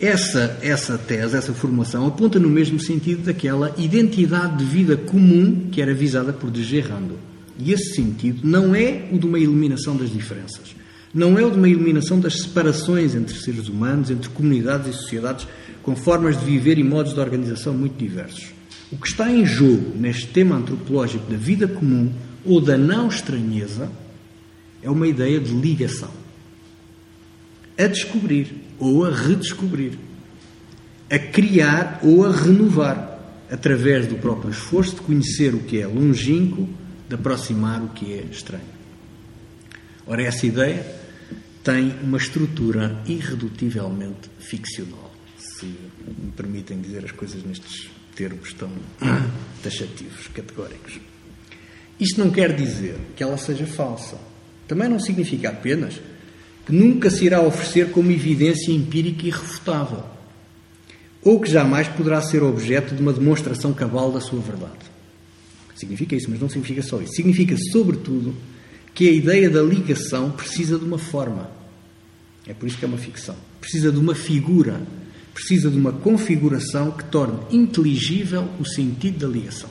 essa, essa tese, essa formulação, aponta no mesmo sentido daquela identidade de vida comum que era visada por de Gerando. E esse sentido não é o de uma eliminação das diferenças. Não é o de uma eliminação das separações entre seres humanos, entre comunidades e sociedades com formas de viver e modos de organização muito diversos. O que está em jogo neste tema antropológico da vida comum ou da não estranheza é uma ideia de ligação. A descobrir ou a redescobrir. A criar ou a renovar, através do próprio esforço de conhecer o que é longínquo, de aproximar o que é estranho. Ora, essa ideia tem uma estrutura irredutivelmente ficcional, se me permitem dizer as coisas nestes termos tão taxativos, categóricos. Isto não quer dizer que ela seja falsa. Também não significa apenas que nunca se irá oferecer como evidência empírica irrefutável, ou que jamais poderá ser objeto de uma demonstração cabal da sua verdade. Significa isso, mas não significa só isso. Significa, sobretudo, que a ideia da ligação precisa de uma forma. É por isso que é uma ficção. Precisa de uma figura, precisa de uma configuração que torne inteligível o sentido da ligação.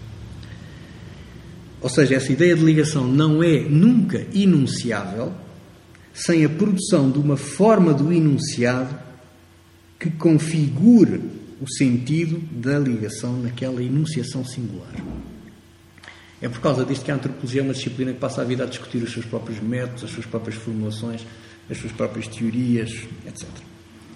Ou seja, essa ideia de ligação não é nunca enunciável sem a produção de uma forma do enunciado que configure o sentido da ligação naquela enunciação singular. É por causa disto que a antropologia é uma disciplina que passa a vida a discutir os seus próprios métodos, as suas próprias formulações, as suas próprias teorias, etcétera.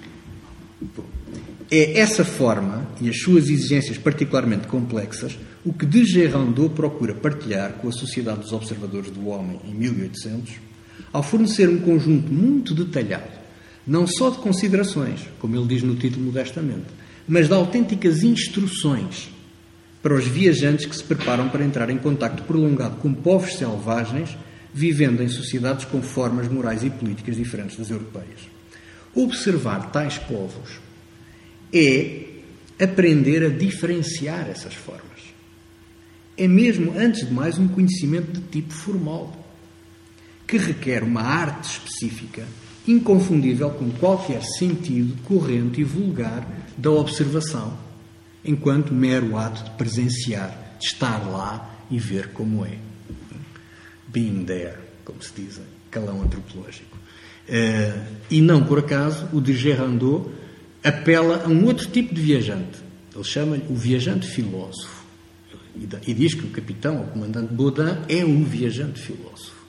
É essa forma e as suas exigências particularmente complexas o que de Gerando procura partilhar com a Sociedade dos Observadores do Homem em mil e oitocentos, ao fornecer um conjunto muito detalhado, não só de considerações, como ele diz no título modestamente, mas de autênticas instruções para os viajantes que se preparam para entrar em contacto prolongado com povos selvagens, vivendo em sociedades com formas morais e políticas diferentes das europeias. Observar tais povos é aprender a diferenciar essas formas. É mesmo, antes de mais, um conhecimento de tipo formal, que requer uma arte específica, inconfundível com qualquer sentido corrente e vulgar da observação, enquanto mero ato de presenciar, de estar lá e ver como é. Being there, como se diz, calão antropológico. Uh, e não por acaso o de Gerando apela a um outro tipo de viajante. Ele chama-lhe o viajante filósofo. E diz que o capitão, o comandante Baudin, é um viajante filósofo.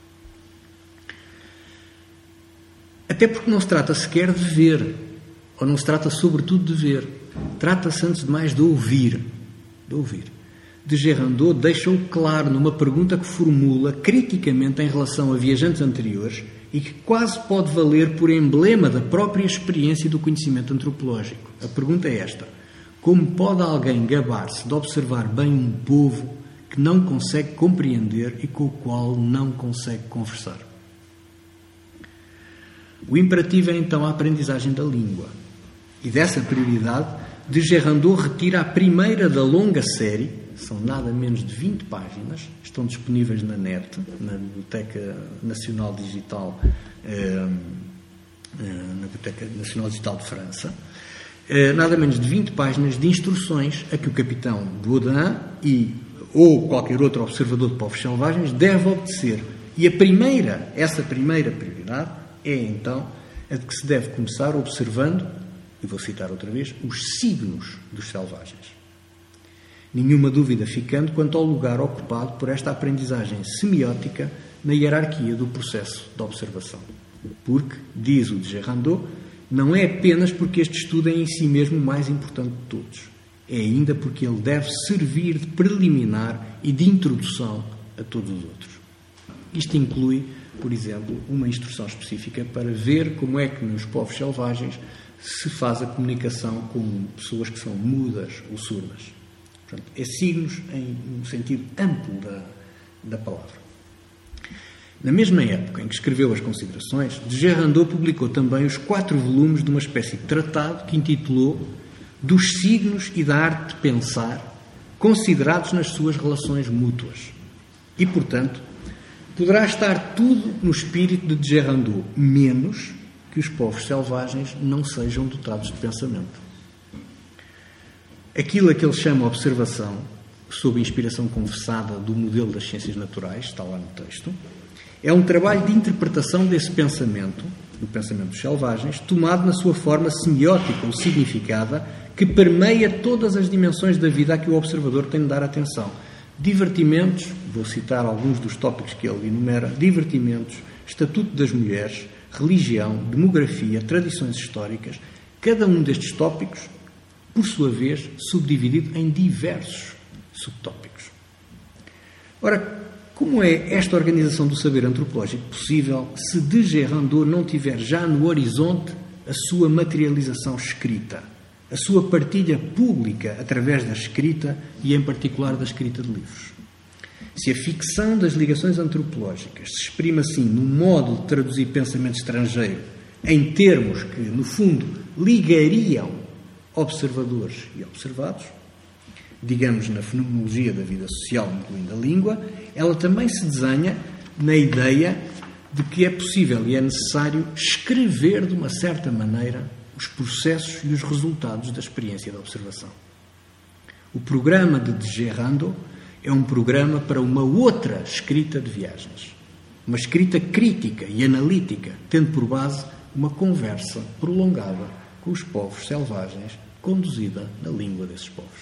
Até porque não se trata sequer de ver, ou não se trata sobretudo de ver. Trata-se, antes de mais, de ouvir. De ouvir. De Gerando deixa-o claro numa pergunta que formula criticamente em relação a viajantes anteriores e que quase pode valer por emblema da própria experiência e do conhecimento antropológico. A pergunta é esta: como pode alguém gabar-se de observar bem um povo que não consegue compreender e com o qual não consegue conversar? O imperativo é então a aprendizagem da língua. E dessa prioridade, de Gerando retira a primeira da longa série, são nada menos de vinte páginas, estão disponíveis na net, na Biblioteca Nacional Digital, eh, na Biblioteca Nacional Digital de França, eh, nada menos de vinte páginas de instruções a que o capitão Baudin e, ou qualquer outro observador de povos selvagens deve obedecer. E a primeira, essa primeira prioridade é então a de que se deve começar observando, e vou citar outra vez, os signos dos selvagens. Nenhuma dúvida ficando quanto ao lugar ocupado por esta aprendizagem semiótica na hierarquia do processo de observação. Porque, diz o de Gerando, não é apenas porque este estudo é em si mesmo o mais importante de todos. É ainda porque ele deve servir de preliminar e de introdução a todos os outros. Isto inclui, por exemplo, uma instrução específica para ver como é que nos povos selvagens se faz a comunicação com pessoas que são mudas ou surdas. Portanto, é signos em um sentido amplo da, da palavra. Na mesma época em que escreveu as considerações, de Gerando publicou também os quatro volumes de uma espécie de tratado que intitulou Dos signos e da arte de pensar, considerados nas suas relações mútuas. E, portanto, poderá estar tudo no espírito de Gerando, menos que que os povos selvagens não sejam dotados de pensamento. Aquilo a que ele chama observação, sob inspiração conversada do modelo das ciências naturais, está lá no texto, é um trabalho de interpretação desse pensamento, do pensamento dos selvagens, tomado na sua forma semiótica ou significada, que permeia todas as dimensões da vida a que o observador tem de dar atenção. Divertimentos, vou citar alguns dos tópicos que ele enumera, divertimentos, estatuto das mulheres, religião, demografia, tradições históricas, cada um destes tópicos, por sua vez, subdividido em diversos subtópicos. Ora, como é esta organização do saber antropológico possível se de Gerando não tiver já no horizonte a sua materialização escrita, a sua partilha pública através da escrita e, em particular, da escrita de livros? Se a ficção das ligações antropológicas se exprime assim num modo de traduzir pensamento estrangeiro em termos que, no fundo, ligariam observadores e observados, digamos, na fenomenologia da vida social, incluindo a língua, ela também se desenha na ideia de que é possível e é necessário escrever de uma certa maneira os processos e os resultados da experiência da observação. O programa de De Gerando é um programa para uma outra escrita de viagens, uma escrita crítica e analítica, tendo por base uma conversa prolongada com os povos selvagens, conduzida na língua desses povos.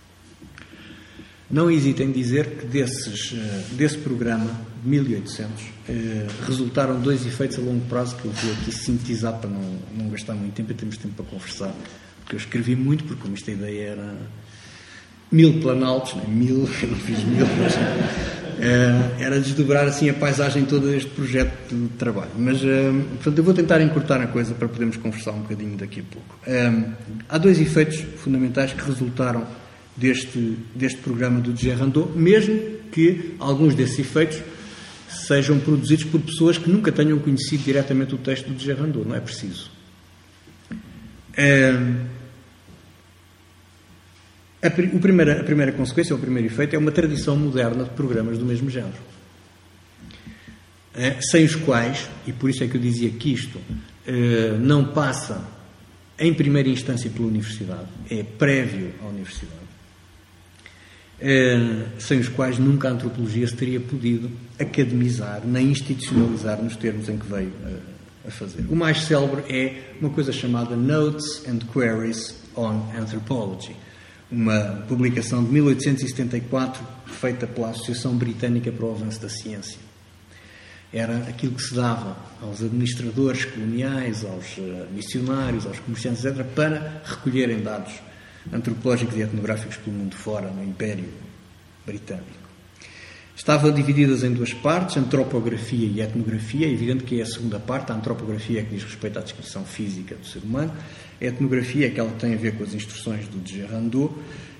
Não hesitem em dizer que desses, desse programa de mil e oitocentos resultaram dois efeitos a longo prazo que eu vou aqui sintetizar para não, não gastar muito tempo e termos tempo para conversar, porque eu escrevi muito, porque como esta ideia era mil planaltos, não é? mil, eu não fiz mil, mas era desdobrar assim a paisagem toda deste projeto de trabalho. Mas, portanto, eu vou tentar encurtar a coisa para podermos conversar um bocadinho daqui a pouco. Há dois efeitos fundamentais que resultaram Deste, deste programa do De Gerando, mesmo que alguns desses efeitos sejam produzidos por pessoas que nunca tenham conhecido diretamente o texto do De Gerando, não é preciso. É, a, o primeira, a primeira consequência, o primeiro efeito, é uma tradição moderna de programas do mesmo género, é, sem os quais, e por isso é que eu dizia que isto é, não passa em primeira instância pela universidade, é prévio à universidade, É, sem os quais nunca a antropologia se teria podido academizar, nem institucionalizar nos termos em que veio a, a fazer. O mais célebre é uma coisa chamada Notes and Queries on Anthropology, uma publicação de mil oitocentos e setenta e quatro feita pela Associação Britânica para o Avanço da Ciência. Era aquilo que se dava aos administradores coloniais, aos missionários, aos comerciantes, etcétera, para recolherem dados antropológicos e etnográficos pelo mundo fora, no Império Britânico. Estavam divididas em duas partes, antropografia e etnografia. É evidente que é a segunda parte, a antropografia é que diz respeito à descrição física do ser humano, a etnografia é que ela tem a ver com as instruções do De Gerando,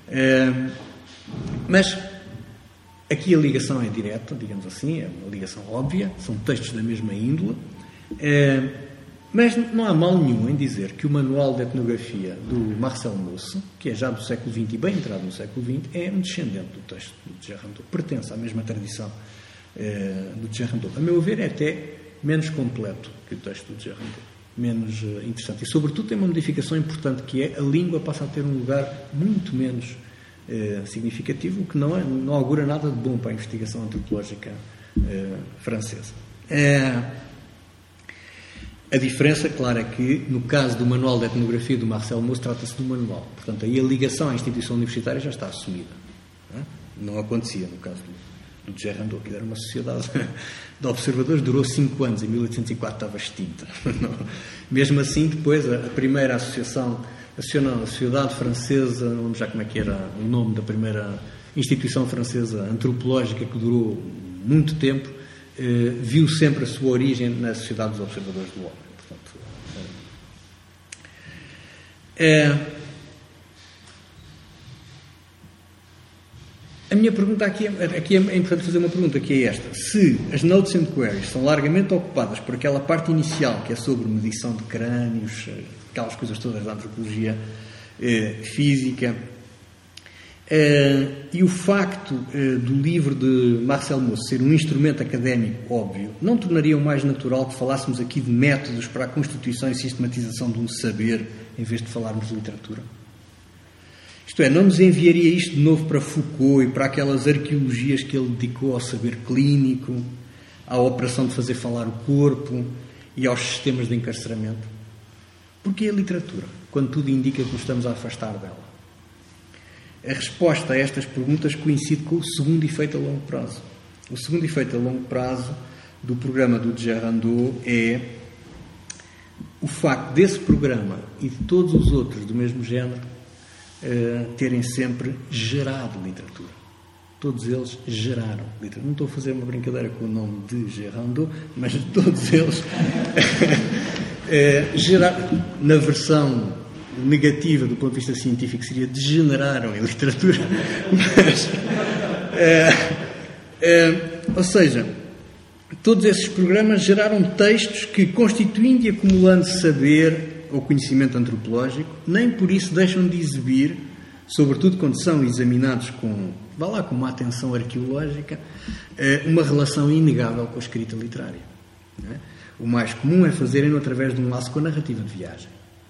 mas aqui a ligação é direta, digamos assim, é uma ligação óbvia, são textos da mesma índole, mas não há mal nenhum em dizer que o manual de etnografia do Marcel Mauss, que é já do século vinte e bem entrado no século vinte, é um descendente do texto do De Gerando, pertence à mesma tradição eh, do De Gerando. A meu ver, é até menos completo que o texto do De Gerando, menos eh, interessante. E, sobretudo, tem uma modificação importante, que é a língua passa a ter um lugar muito menos eh, significativo, o que não, é, não augura nada de bom para a investigação antropológica eh, francesa. É... A diferença, claro, é que, no caso do Manual de Etnografia do Marcel Mauss, trata-se de um manual. Portanto, aí a ligação à instituição universitária já está assumida. Não, é? Não acontecia no caso do, do De Gerando, que era uma sociedade de observadores, durou cinco anos, em mil oitocentos e quatro estava extinta. Não. Mesmo assim, depois, a, a primeira associação, a Sociedade Francesa, não lembro já como é que era o nome da primeira instituição francesa antropológica, que durou muito tempo, Uh, viu sempre a sua origem na Sociedade dos Observadores do Homem. Portanto, uh, uh, a minha pergunta aqui, é, aqui é importante fazer uma pergunta, que é esta: se as Notes and Queries são largamente ocupadas por aquela parte inicial, que é sobre medição de crânios, aquelas coisas todas da antropologia uh, física, Uh, e o facto uh, do livro de Marcel Mauss ser um instrumento académico óbvio não tornaria o mais natural que falássemos aqui de métodos para a constituição e sistematização de um saber em vez de falarmos de literatura? Isto é, não nos enviaria isto de novo para Foucault e para aquelas arqueologias que ele dedicou ao saber clínico, à operação de fazer falar o corpo e aos sistemas de encarceramento? Porquê a literatura, quando tudo indica que nos estamos a afastar dela? A resposta a estas perguntas coincide com o segundo efeito a longo prazo. O segundo efeito a longo prazo do programa do Djerandot é o facto desse programa e de todos os outros do mesmo género eh, terem sempre gerado literatura. Todos eles geraram literatura. Não estou a fazer uma brincadeira com o nome de Djerandot, mas todos eles eh, geraram, na versão negativa do ponto de vista científico seria degeneraram em literatura, mas é, é, ou seja, todos esses programas geraram textos que, constituindo e acumulando saber ou conhecimento antropológico, nem por isso deixam de exibir, sobretudo quando são examinados com, vá lá, com uma atenção arqueológica, uma relação inegável com a escrita literária. Não é? O mais comum é fazerem-no através de um laço com a narrativa de viagem.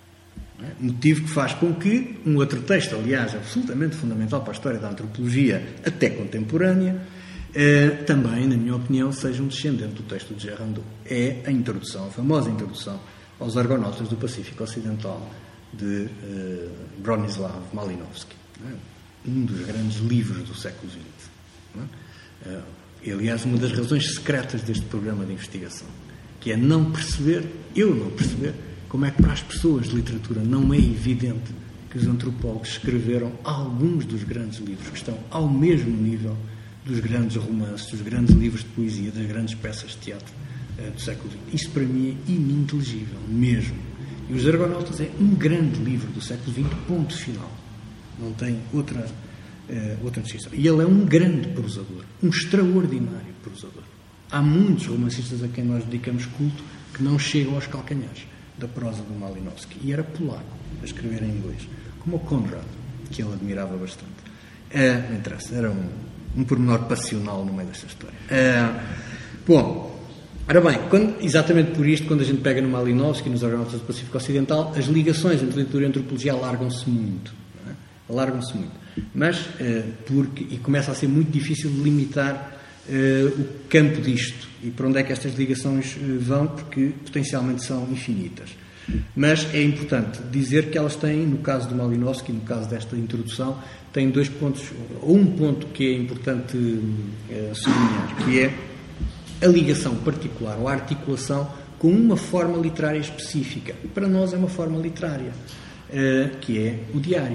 Motivo que faz com que um outro texto, aliás, absolutamente fundamental para a história da antropologia até contemporânea, eh, também, na minha opinião, seja um descendente do texto de Djerandot. É a introdução, a famosa introdução aos Argonautas do Pacífico Ocidental de eh, Bronislaw Malinowski, é? Um dos grandes livros do século vinte. É? Eh, aliás, uma das razões secretas deste programa de investigação, que é não perceber, eu não perceber, como é que para as pessoas de literatura não é evidente que os antropólogos escreveram alguns dos grandes livros que estão ao mesmo nível dos grandes romances, dos grandes livros de poesia, das grandes peças de teatro uh, do século vinte. Isso para mim é ininteligível, mesmo. E os Argonautas é um grande livro do século vinte, ponto final. Não tem outra, uh, outra descrição. E ele é um grande prosador, um extraordinário prosador. Há muitos romancistas a quem nós dedicamos culto que não chegam aos calcanhares da prosa do Malinowski, e era polaco a escrever em inglês, como o Conrad, que ele admirava bastante. É, não interessa, era um, um pormenor passional no meio desta história. É, bom, ora bem, quando, exatamente por isto, quando a gente pega no Malinowski e nos Argonautas do Pacífico Ocidental, as ligações entre literatura e antropologia alargam-se muito. Não é? Alargam-se muito. Mas, é, porque, e começa a ser muito difícil de limitar Uh, o campo disto e para onde é que estas ligações uh, vão, porque potencialmente são infinitas. Mas é importante dizer que elas têm, no caso do Malinowski, no caso desta introdução, têm dois pontos, ou um ponto que é importante uh, sublinhar, que é a ligação particular ou a articulação com uma forma literária específica. Para nós é uma forma literária, uh, que é o diário.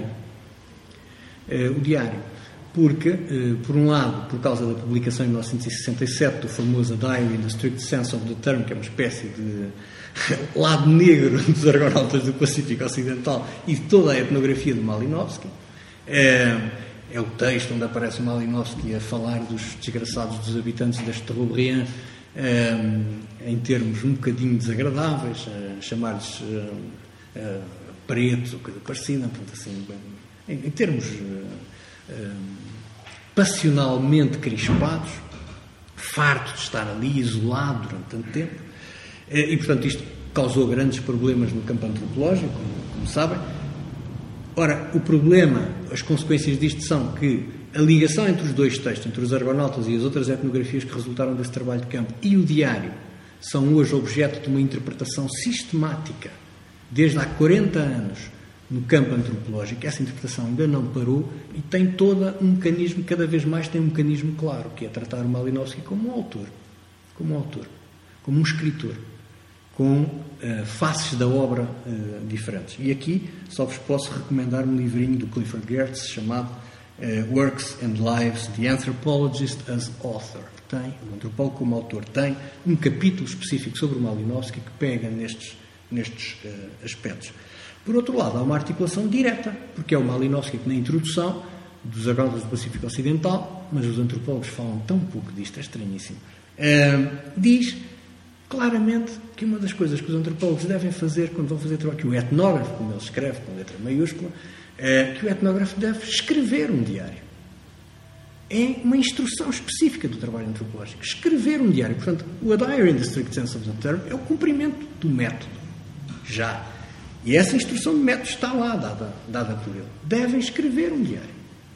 Uh, o diário. Porque, por um lado, por causa da publicação em mil novecentos e sessenta e sete do famoso Diary in the Strict Sense of the Term, que é uma espécie de lado negro dos Argonautas do Pacífico Ocidental e de toda a etnografia de Malinowski, é, é o texto onde aparece o Malinowski a falar dos desgraçados dos habitantes deste Terrobrien, é, em termos um bocadinho desagradáveis, é, chamar-lhes é, é, pretos ou coisa parecida, portanto, assim, em, em termos é, passionalmente crispados, farto de estar ali, isolado durante tanto tempo, e, portanto, isto causou grandes problemas no campo antropológico, como, como sabem. Ora, o problema, as consequências disto são que a ligação entre os dois textos, entre os Argonautas e as outras etnografias que resultaram desse trabalho de campo e o diário, são hoje objeto de uma interpretação sistemática, desde há quarenta anos, no campo antropológico. Essa interpretação ainda não parou e tem todo um mecanismo, cada vez mais tem um mecanismo claro, que é tratar o Malinowski como um autor, como um autor, como um escritor, com uh, faces da obra uh, diferentes. E aqui só vos posso recomendar um livrinho do Clifford Geertz chamado uh, Works and Lives, The Anthropologist as Author. Tem, o antropólogo como autor, tem um capítulo específico sobre o Malinowski que pega nestes, nestes uh, aspectos. Por outro lado, há uma articulação direta, porque é o Malinowski que na introdução dos Argonautas do Pacífico Ocidental, mas os antropólogos falam tão pouco disto, é estranhíssimo, uh, diz claramente que uma das coisas que os antropólogos devem fazer quando vão fazer trabalho, que o etnógrafo, como ele escreve com letra maiúscula, que o etnógrafo deve escrever um diário. É uma instrução específica do trabalho antropológico. Escrever um diário. Portanto, o a diary, in the strict sense of the term, é o cumprimento do método. Já. E essa instrução de método está lá, dada, dada por ele. Devem escrever um diário.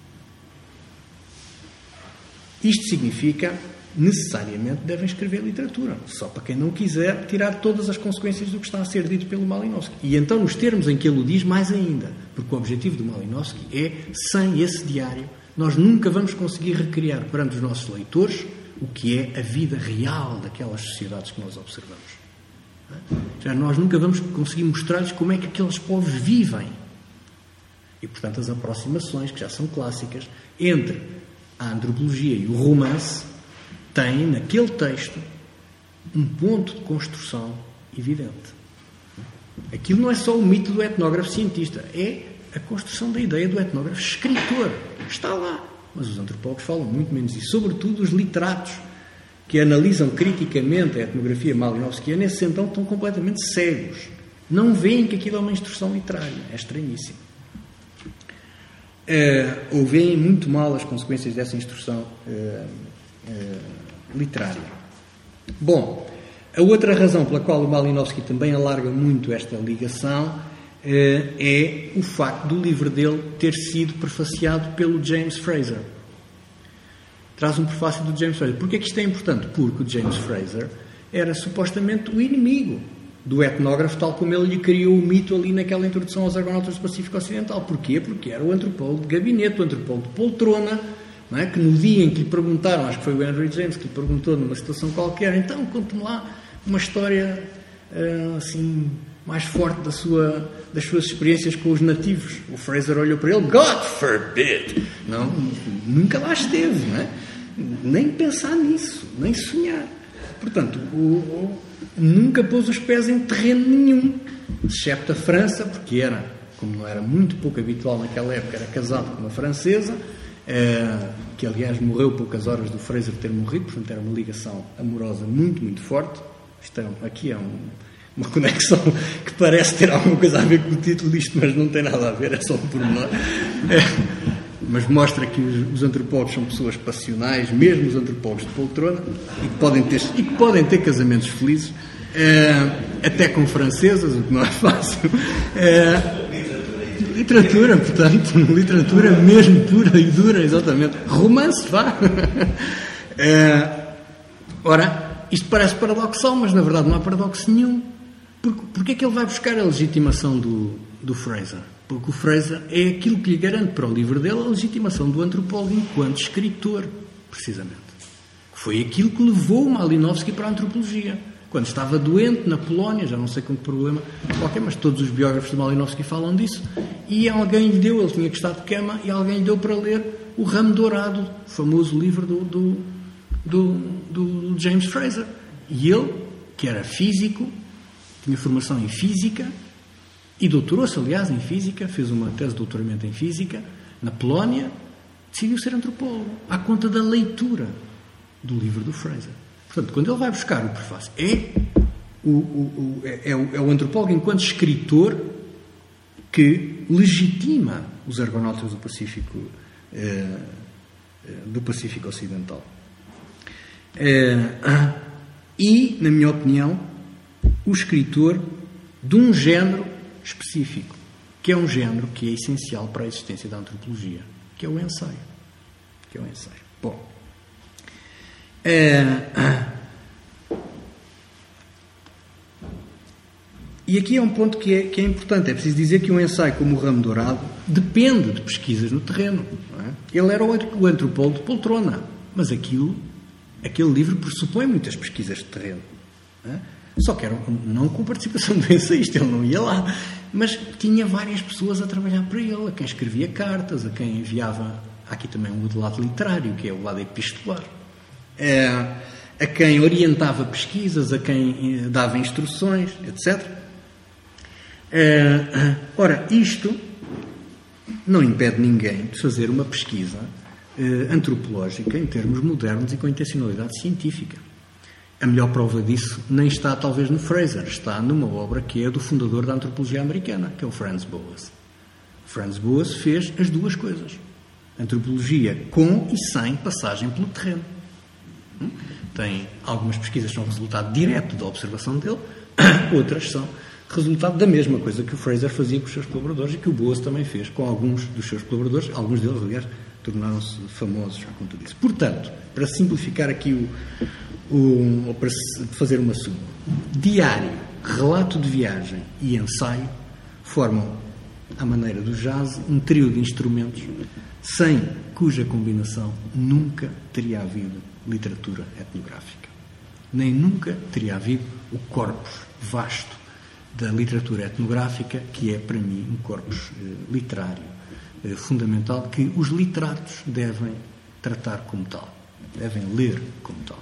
Isto significa, necessariamente, devem escrever literatura. Só para quem não quiser tirar todas as consequências do que está a ser dito pelo Malinowski. E então, nos termos em que ele o diz, mais ainda. Porque o objetivo do Malinowski é, sem esse diário, nós nunca vamos conseguir recriar perante os nossos leitores o que é a vida real daquelas sociedades que nós observamos. Já nós nunca vamos conseguir mostrar-lhes como é que aqueles povos vivem. E, portanto, as aproximações, que já são clássicas, entre a antropologia e o romance, têm, naquele texto, um ponto de construção evidente. Aquilo não é só o mito do etnógrafo cientista, é a construção da ideia do etnógrafo escritor. Está lá. Mas os antropólogos falam muito menos disso. Sobretudo os literatos que analisam criticamente a etnografia malinowskiana, nesse então estão completamente cegos. Não veem que aquilo é uma instrução literária. É estranhíssimo. Uh, ou veem muito mal as consequências dessa instrução uh, uh, literária. Bom, a outra razão pela qual o Malinowski também alarga muito esta ligação é o facto do livro dele ter sido prefaciado pelo James Frazer. Traz um prefácio do James Frazer. Porquê é que isto é importante? Porque o James Frazer era supostamente o inimigo do etnógrafo, tal como ele lhe criou o mito ali naquela introdução aos Argonautas do Pacífico Ocidental. Porquê? Porque era o antropólogo de gabinete, o antropólogo de poltrona, não é? Que no dia em que lhe perguntaram, acho que foi o Henry James que lhe perguntou numa situação qualquer, então conte-me lá uma história assim mais forte da sua, das suas experiências com os nativos. O Fraser olhou para ele, God forbid! Não, nunca lá esteve, não é? Nem pensar nisso, nem sonhar. Portanto, o, o, nunca pôs os pés em terreno nenhum, excepto a França, porque era, como não era muito pouco habitual naquela época, era casado com uma francesa, eh, que aliás morreu poucas horas do Fraser ter morrido, portanto era uma ligação amorosa muito, muito forte. Isto é, aqui é um... uma conexão que parece ter alguma coisa a ver com o título disto, mas não tem nada a ver, é só um pormenor. É, mas mostra que os, os antropólogos são pessoas passionais, mesmo os antropólogos de poltrona, e que podem ter, e que podem ter casamentos felizes, é, até com francesas, o que não é fácil. É, literatura, portanto, literatura mesmo pura e dura, exatamente. Romance, vá. É, ora, isto parece paradoxal, mas na verdade não há paradoxo nenhum. Porque, porque é que ele vai buscar a legitimação do, do Fraser? Porque o Fraser é aquilo que lhe garante para o livro dele a legitimação do antropólogo enquanto escritor, precisamente. Foi aquilo que levou o Malinowski para a antropologia. Quando estava doente na Polónia, já não sei com que problema qualquer, mas todos os biógrafos de Malinowski falam disso, e alguém lhe deu, ele tinha que estar de cama, e alguém lhe deu para ler O Ramo Dourado, o famoso livro do, do, do, do James Fraser. E ele, que era físico, tinha formação em física e doutorou-se, aliás, em física, fez uma tese de doutoramento em física na Polónia, decidiu ser antropólogo à conta da leitura do livro do Fraser. Portanto, quando ele vai buscar o prefácio, é o, o, o, é, é, o, é o antropólogo enquanto escritor que legitima os argonautas do Pacífico, eh, do Pacífico Ocidental. Eh, e, na minha opinião, o escritor de um género específico, que é um género que é essencial para a existência da antropologia, que é o ensaio. Que é o ensaio. Bom, é... e aqui é um ponto que é, que é importante. É preciso dizer que um ensaio como O Ramo Dourado depende de pesquisas no terreno. Não é? Ele era o antropólogo de poltrona, mas aquilo, aquele livro pressupõe muitas pesquisas de terreno. Não é? Só que era, não com participação do ensaísta, ele não ia lá, mas tinha várias pessoas a trabalhar para ele, a quem escrevia cartas, a quem enviava, há aqui também um lado literário, que é o lado epistolar, é, a quem orientava pesquisas, a quem dava instruções, etcétera. É, ora, isto não impede ninguém de fazer uma pesquisa é, antropológica em termos modernos e com intencionalidade científica. A melhor prova disso nem está, talvez, no Fraser, está numa obra que é do fundador da antropologia americana, que é o Franz Boas. Franz Boas fez as duas coisas. Antropologia com e sem passagem pelo terreno. Tem algumas pesquisas que são resultado direto da observação dele, outras são resultado da mesma coisa que o Fraser fazia com os seus colaboradores e que o Boas também fez com alguns dos seus colaboradores. Alguns deles, aliás, tornaram-se famosos por conta disso. Portanto, para simplificar aqui o, o ou para fazer uma suma, diário, relato de viagem e ensaio formam, à maneira do jazz, um trio de instrumentos sem cuja combinação nunca teria havido literatura etnográfica. Nem nunca teria havido o corpus vasto da literatura etnográfica, que é, para mim, um corpus eh, literário eh, fundamental, que os literatos devem tratar como tal, devem ler como tal.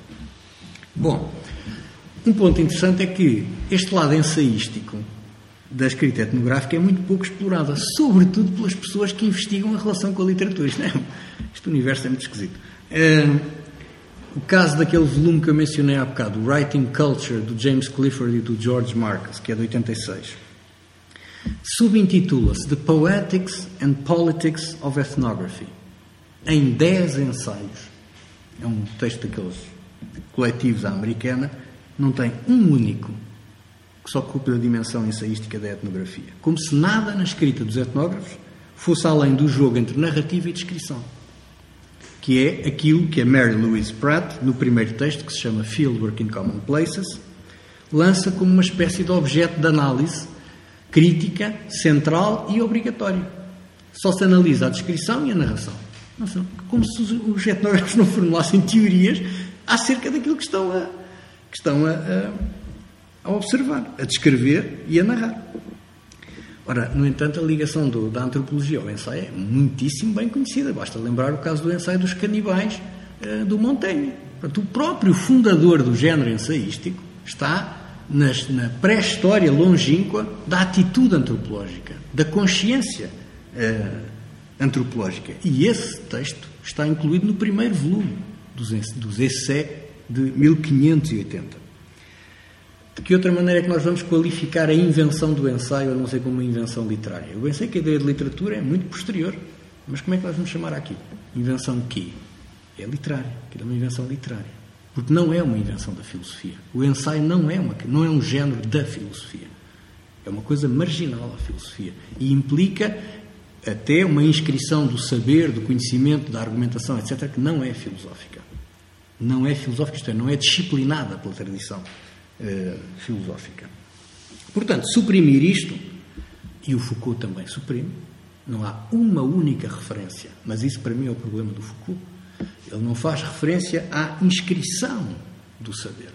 Bom, um ponto interessante é que este lado ensaístico da escrita etnográfica é muito pouco explorada, sobretudo pelas pessoas que investigam a relação com a literatura. Isto, é, este universo é muito esquisito. É, o caso daquele volume que eu mencionei há bocado, o Writing Culture, do James Clifford e do George Marcus, que é de oitenta e seis, subintitula-se The Poetics and Politics of Ethnography, em dez ensaios. É um texto daqueles coletivos à americana, não tem um único que se ocupe da dimensão ensaística da etnografia. Como se nada na escrita dos etnógrafos fosse além do jogo entre narrativa e descrição, que é aquilo que a Mary Louise Pratt, no primeiro texto, que se chama Fieldwork in Common Places, lança como uma espécie de objeto de análise crítica, central e obrigatório. Só se analisa a descrição e a narração. Nossa, como se os etnógrafos não formulassem teorias acerca daquilo que estão a, que estão a, a, a observar, a descrever e a narrar. Ora, no entanto, a ligação do, da antropologia ao ensaio é muitíssimo bem conhecida. Basta lembrar o caso do ensaio dos canibais uh, do Montaigne. Portanto, o próprio fundador do género ensaístico está nas, na pré-história longínqua da atitude antropológica, da consciência uh, antropológica. E esse texto está incluído no primeiro volume dos, dos Essais de mil quinhentos e oitenta. De que outra maneira é que nós vamos qualificar a invenção do ensaio, a não ser como uma invenção literária? Eu pensei que a ideia de literatura é muito posterior, mas como é que nós vamos chamar aquilo? Invenção de quê? É literária, aquilo é uma invenção literária. Porque não é uma invenção da filosofia. O ensaio não é, uma, não é um género da filosofia. É uma coisa marginal à filosofia. E implica até uma inscrição do saber, do conhecimento, da argumentação, etcétera, que não é filosófica. Não é filosófica, isto é, não é disciplinada pela tradição Uh, filosófica. Portanto, suprimir isto, e o Foucault também suprime, não há uma única referência, mas isso para mim é o problema do Foucault. Ele não faz referência à inscrição do saber.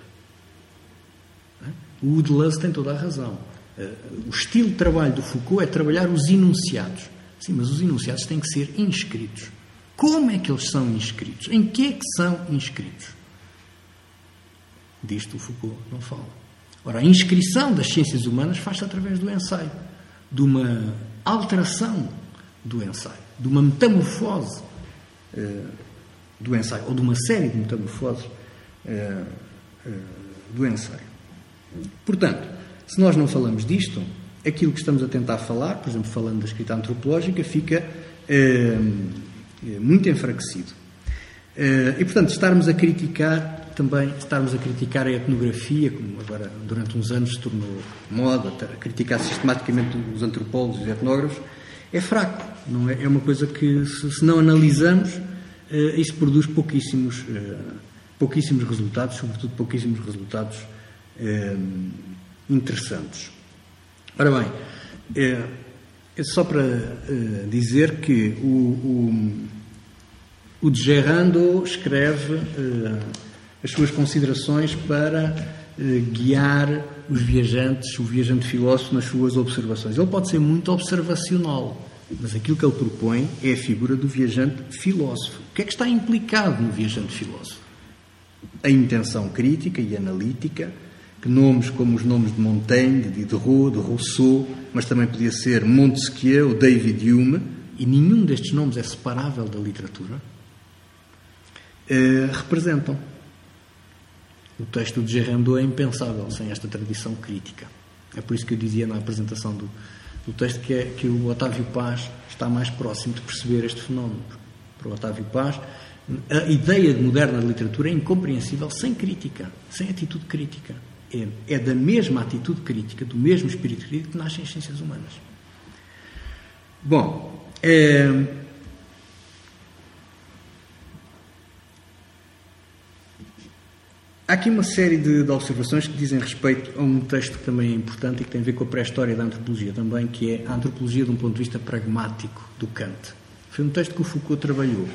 O Deleuze tem toda a razão. Uh, o estilo de trabalho do Foucault é trabalhar os enunciados. Sim, mas os enunciados têm que ser inscritos. Como é que eles são inscritos? Em que é que são inscritos? Disto o Foucault não fala. Ora, a inscrição das ciências humanas faz-se através do ensaio, de uma alteração do ensaio, de uma metamorfose uh, do ensaio, ou de uma série de metamorfoses uh, uh, do ensaio. Portanto, se nós não falamos disto, aquilo que estamos a tentar falar, por exemplo, falando da escrita antropológica, fica uh, muito enfraquecido. Uh, e, portanto, estarmos a criticar também, estarmos a criticar a etnografia, como agora durante uns anos se tornou moda, a criticar sistematicamente os antropólogos e os etnógrafos, é fraco. Não é? É uma coisa que, se, se não analisamos, uh, isso produz pouquíssimos, uh, pouquíssimos resultados, sobretudo pouquíssimos resultados uh, interessantes. Ora bem, uh, é só para uh, dizer que o, o, o Dgerando escreve uh, as suas considerações para uh, guiar os viajantes, o viajante filósofo, nas suas observações. Ele pode ser muito observacional, mas aquilo que ele propõe é a figura do viajante filósofo. O que é que está implicado no viajante filósofo? A intenção crítica e analítica, que nomes como os nomes de Montaigne, de Diderot, de Rousseau, mas também podia ser Montesquieu ou David Hume, e nenhum destes nomes é separável da literatura, uh, representam. O texto de Dgerando é impensável sem esta tradição crítica. É por isso que eu dizia na apresentação do, do texto que, é, que o Otávio Paz está mais próximo de perceber este fenómeno. Para o Otávio Paz, a ideia de moderna de literatura é incompreensível sem crítica, sem atitude crítica. É, é da mesma atitude crítica, do mesmo espírito crítico que nascem as ciências humanas. Bom, é, há aqui uma série de, de observações que dizem respeito a um texto que também é importante e que tem a ver com a pré-história da antropologia também, que é a antropologia de um ponto de vista pragmático do Kant. Foi um texto que o Foucault trabalhou.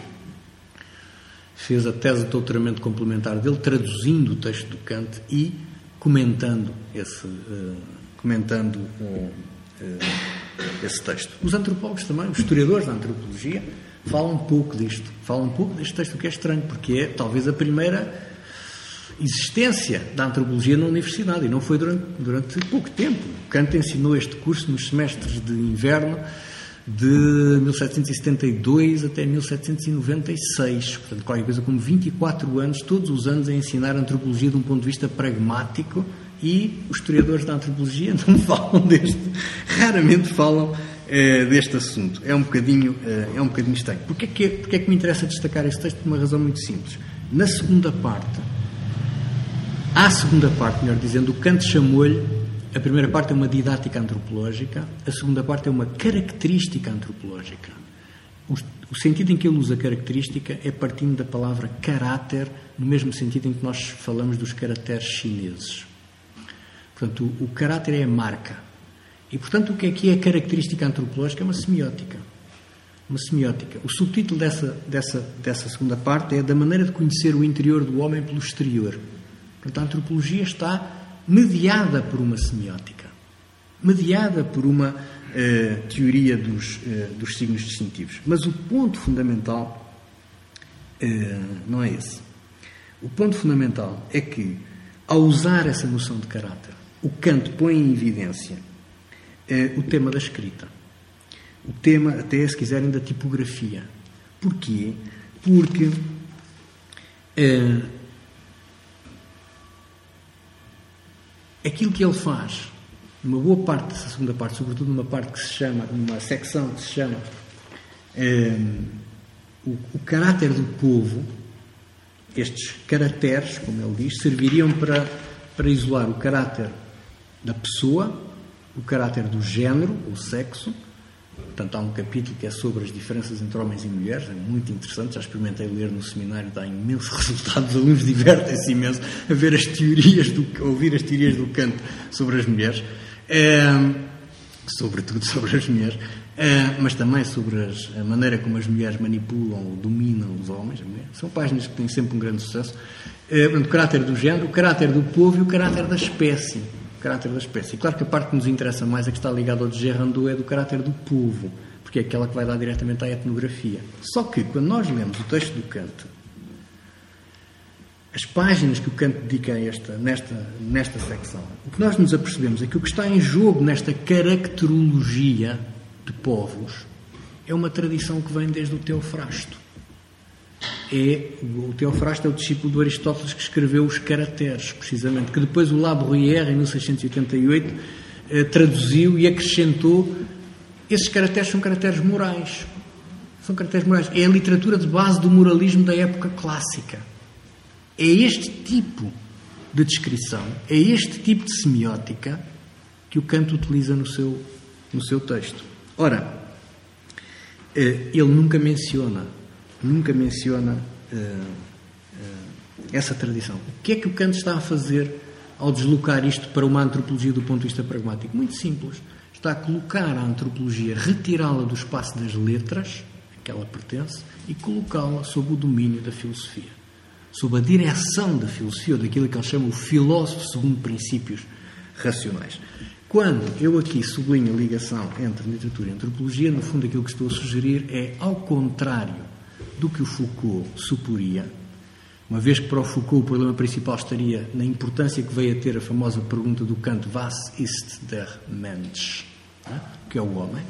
Fez a tese de doutoramento complementar dele, traduzindo o texto do Kant e comentando esse, uh, comentando, uh, uh, esse texto. Os antropólogos também, os historiadores da antropologia, falam um pouco disto. Falam um pouco deste texto, o que é estranho, porque é talvez a primeira existência da antropologia na universidade, e não foi durante, durante pouco tempo. Kant ensinou este curso nos semestres de inverno de mil setecentos e setenta e dois até mil setecentos e noventa e seis, portanto, qualquer coisa como vinte e quatro anos, todos os anos a ensinar a antropologia de um ponto de vista pragmático, e os historiadores da antropologia não falam deste, raramente falam eh, deste assunto. É um bocadinho, eh, é um bocadinho estranho. Porquê é que, porquê é que me interessa destacar este texto? Por uma razão muito simples. Na segunda parte, à segunda parte, melhor dizendo, o Kant chamou-lhe, a primeira parte é uma didática antropológica, a segunda parte é uma característica antropológica. O, o sentido em que ele usa característica é partindo da palavra caráter, no mesmo sentido em que nós falamos dos caracteres chineses. Portanto, o, o caráter é a marca. E, portanto, o que é que é a característica antropológica? É uma semiótica. Uma semiótica. O subtítulo dessa, dessa, dessa segunda parte é da maneira de conhecer o interior do homem pelo exterior. Portanto, a antropologia está mediada por uma semiótica, mediada por uma uh, teoria dos, uh, dos signos distintivos. Mas o ponto fundamental uh, não é esse. O ponto fundamental é que, ao usar essa noção de caráter, o Kant põe em evidência uh, o tema da escrita. O tema, até se quiserem, da tipografia. Porquê? Porque Uh, aquilo que ele faz, numa boa parte dessa segunda parte, sobretudo numa parte que se chama, numa secção que se chama um, o, o caráter do povo, estes caracteres, como ele diz, serviriam para, para isolar o caráter da pessoa, o caráter do género, o sexo. Portanto, há um capítulo que é sobre as diferenças entre homens e mulheres, é muito interessante, já experimentei ler no seminário, dá imensos resultados, os alunos divertem-se imenso a ver as teorias, do, a ouvir as teorias do Kant sobre as mulheres, é, sobretudo sobre as mulheres, é, mas também sobre as, a maneira como as mulheres manipulam ou dominam os homens. São páginas que têm sempre um grande sucesso. É, portanto, o caráter do género, o caráter do povo e o caráter da espécie. O caráter da espécie. E claro que a parte que nos interessa mais, a que está ligada ao de Gerandot, é do caráter do povo, porque é aquela que vai dar diretamente à etnografia. Só que, quando nós lemos o texto do Kant, as páginas que o Kant dedica a esta, nesta, nesta secção, o que nós nos apercebemos é que o que está em jogo nesta caracterologia de povos é uma tradição que vem desde o Teofrasto. É, o Teofrasto é o discípulo do Aristóteles que escreveu os caracteres, precisamente, que depois o La Bruyère, em mil seiscentos e oitenta e oito, eh, traduziu e acrescentou. Esses caracteres são caracteres morais. São caracteres morais. É a literatura de base do moralismo da época clássica. É este tipo de descrição, é este tipo de semiótica que o Kant utiliza no seu, no seu texto. Ora, eh, ele nunca menciona nunca menciona uh, uh, essa tradição. O que é que o Kant está a fazer ao deslocar isto para uma antropologia do ponto de vista pragmático? Muito simples. Está a colocar a antropologia, retirá-la do espaço das letras, a que ela pertence, e colocá-la sob o domínio da filosofia. Sob a direção da filosofia, ou daquilo que ele chama o filósofo segundo princípios racionais. Quando eu aqui sublinho a ligação entre literatura e antropologia, no fundo aquilo que estou a sugerir é, ao contrário do que o Foucault suporia, uma vez que para o Foucault o problema principal estaria na importância que veio a ter a famosa pergunta do Kant, was ist der Mensch, que é o homem,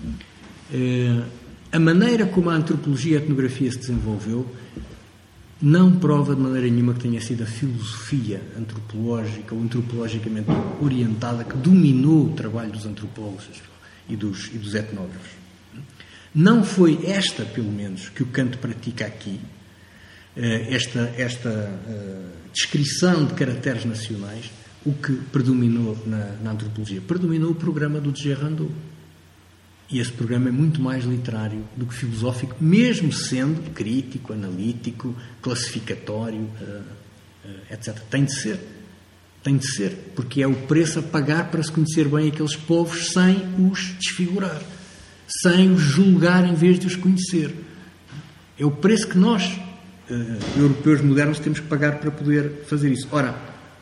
a maneira como a antropologia e a etnografia se desenvolveu não prova de maneira nenhuma que tenha sido a filosofia antropológica ou antropologicamente orientada que dominou o trabalho dos antropólogos. e dos, e dos etnógrafos. Não foi esta, pelo menos, que o Kant pratica aqui, esta, esta descrição de caracteres nacionais, o que predominou na, na antropologia. Predominou o programa do Girardot. E esse programa é muito mais literário do que filosófico, mesmo sendo crítico, analítico, classificatório, uh, uh, etcétera. Tem de ser. Tem de ser. Porque é o preço a pagar para se conhecer bem aqueles povos sem os desfigurar. Sem os julgar em vez de os conhecer. É o preço que nós, uh, europeus modernos, temos que pagar para poder fazer isso. Ora,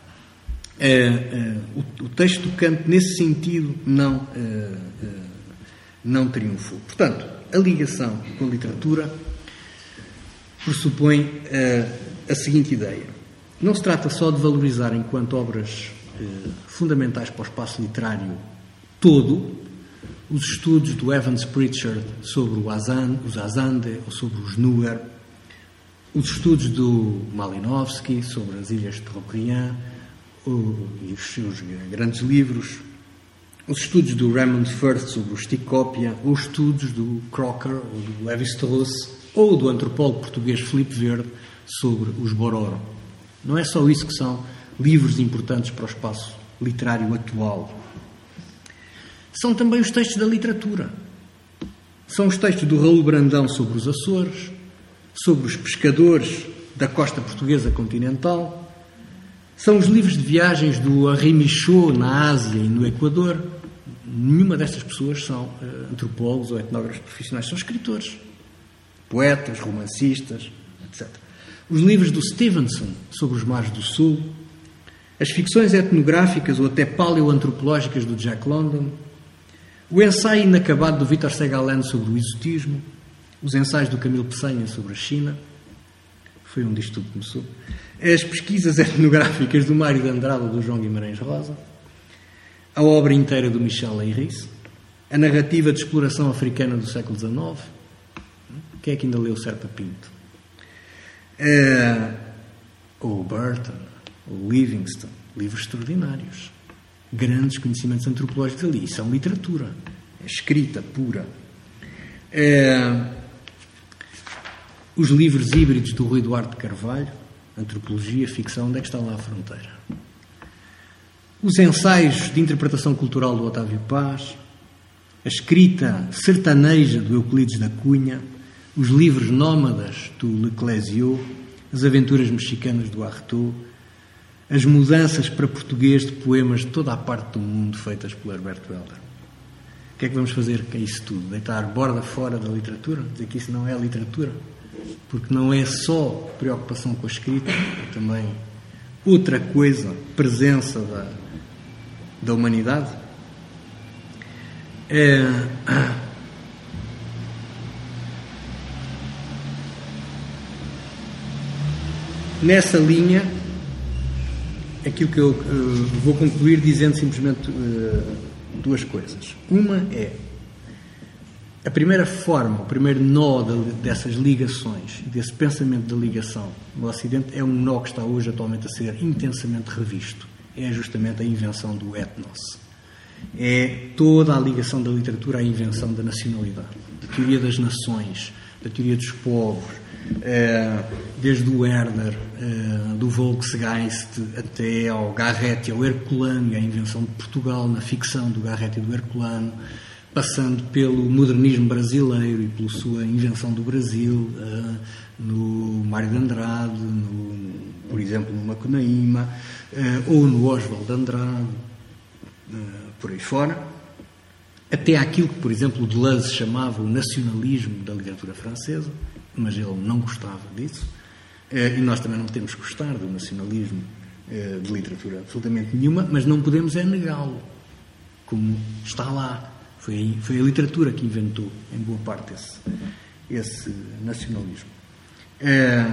uh, uh, o, o texto do Kant, nesse sentido, não... Uh, uh, não triunfou. Portanto, a ligação com a literatura pressupõe uh, a seguinte ideia. Não se trata só de valorizar enquanto obras uh, fundamentais para o espaço literário todo os estudos do Evans Pritchard sobre o Azan, os Azande ou sobre os Nuer, os estudos do Malinowski sobre as ilhas de Trobriand e os seus grandes livros, os estudos do Raymond Firth sobre o Sticópia, ou os estudos do Crocker, ou do Lévi-Strauss, ou do antropólogo português Filipe Verde sobre os Bororo. Não é só isso que são livros importantes para o espaço literário atual. São também os textos da literatura. São os textos do Raul Brandão sobre os Açores, sobre os pescadores da costa portuguesa continental. São os livros de viagens do Henri Michaud na Ásia e no Equador. Nenhuma destas pessoas são uh, antropólogos ou etnógrafos profissionais, são escritores, poetas, romancistas, etcétera. Os livros do Stevenson sobre os mares do Sul, as ficções etnográficas ou até paleoantropológicas do Jack London, o ensaio inacabado do Vítor Segalen sobre o exotismo, os ensaios do Camilo Peçanha sobre a China, foi onde isto tudo começou, as pesquisas etnográficas do Mário de Andrade ou do João Guimarães Rosa, a obra inteira do Michel Leiris, a narrativa de exploração africana do século dezenove. Quem é que ainda leu Serpa Pinto? Uh, ou Burton, ou Livingston, livros extraordinários, grandes conhecimentos antropológicos ali. Isso é uma literatura, é escrita pura. Uh, os livros híbridos do Rui Duarte de Carvalho, antropologia, ficção, onde é que está lá a fronteira? Os ensaios de interpretação cultural do Otávio Paz, a escrita sertaneja do Euclides da Cunha, os livros nómadas do Leclésio, as aventuras mexicanas do Artaud, as mudanças para português de poemas de toda a parte do mundo feitas por Herberto Helder. O que é que vamos fazer com isso tudo? Deitar borda fora da literatura? Dizer que isso não é literatura? Porque não é só preocupação com a escrita, é também outra coisa, presença da, da humanidade. É... Nessa linha, aquilo que eu uh, vou concluir dizendo simplesmente uh, duas coisas. Uma é a primeira forma, o primeiro nó de, dessas ligações, desse pensamento da ligação no Ocidente, é um nó que está hoje atualmente a ser intensamente revisto. É justamente a invenção do etnos. É toda a ligação da literatura à invenção da nacionalidade, da teoria das nações, da teoria dos povos, é, desde o Herder, é, do Volksgeist até ao Garrett e ao Herculano, e a invenção de Portugal na ficção do Garrett e do Herculano, passando pelo modernismo brasileiro e pela sua invenção do Brasil, uh, no Mário de Andrade, no, por exemplo, no Macunaíma, uh, ou no Oswald de Andrade, uh, por aí fora, até aquilo que, por exemplo, o Deleuze chamava o nacionalismo da literatura francesa, mas ele não gostava disso, uh, e nós também não temos que gostar do nacionalismo uh, de literatura absolutamente nenhuma, mas não podemos é negá-lo, como está lá. Foi, foi a literatura que inventou, em boa parte, esse, esse nacionalismo. É,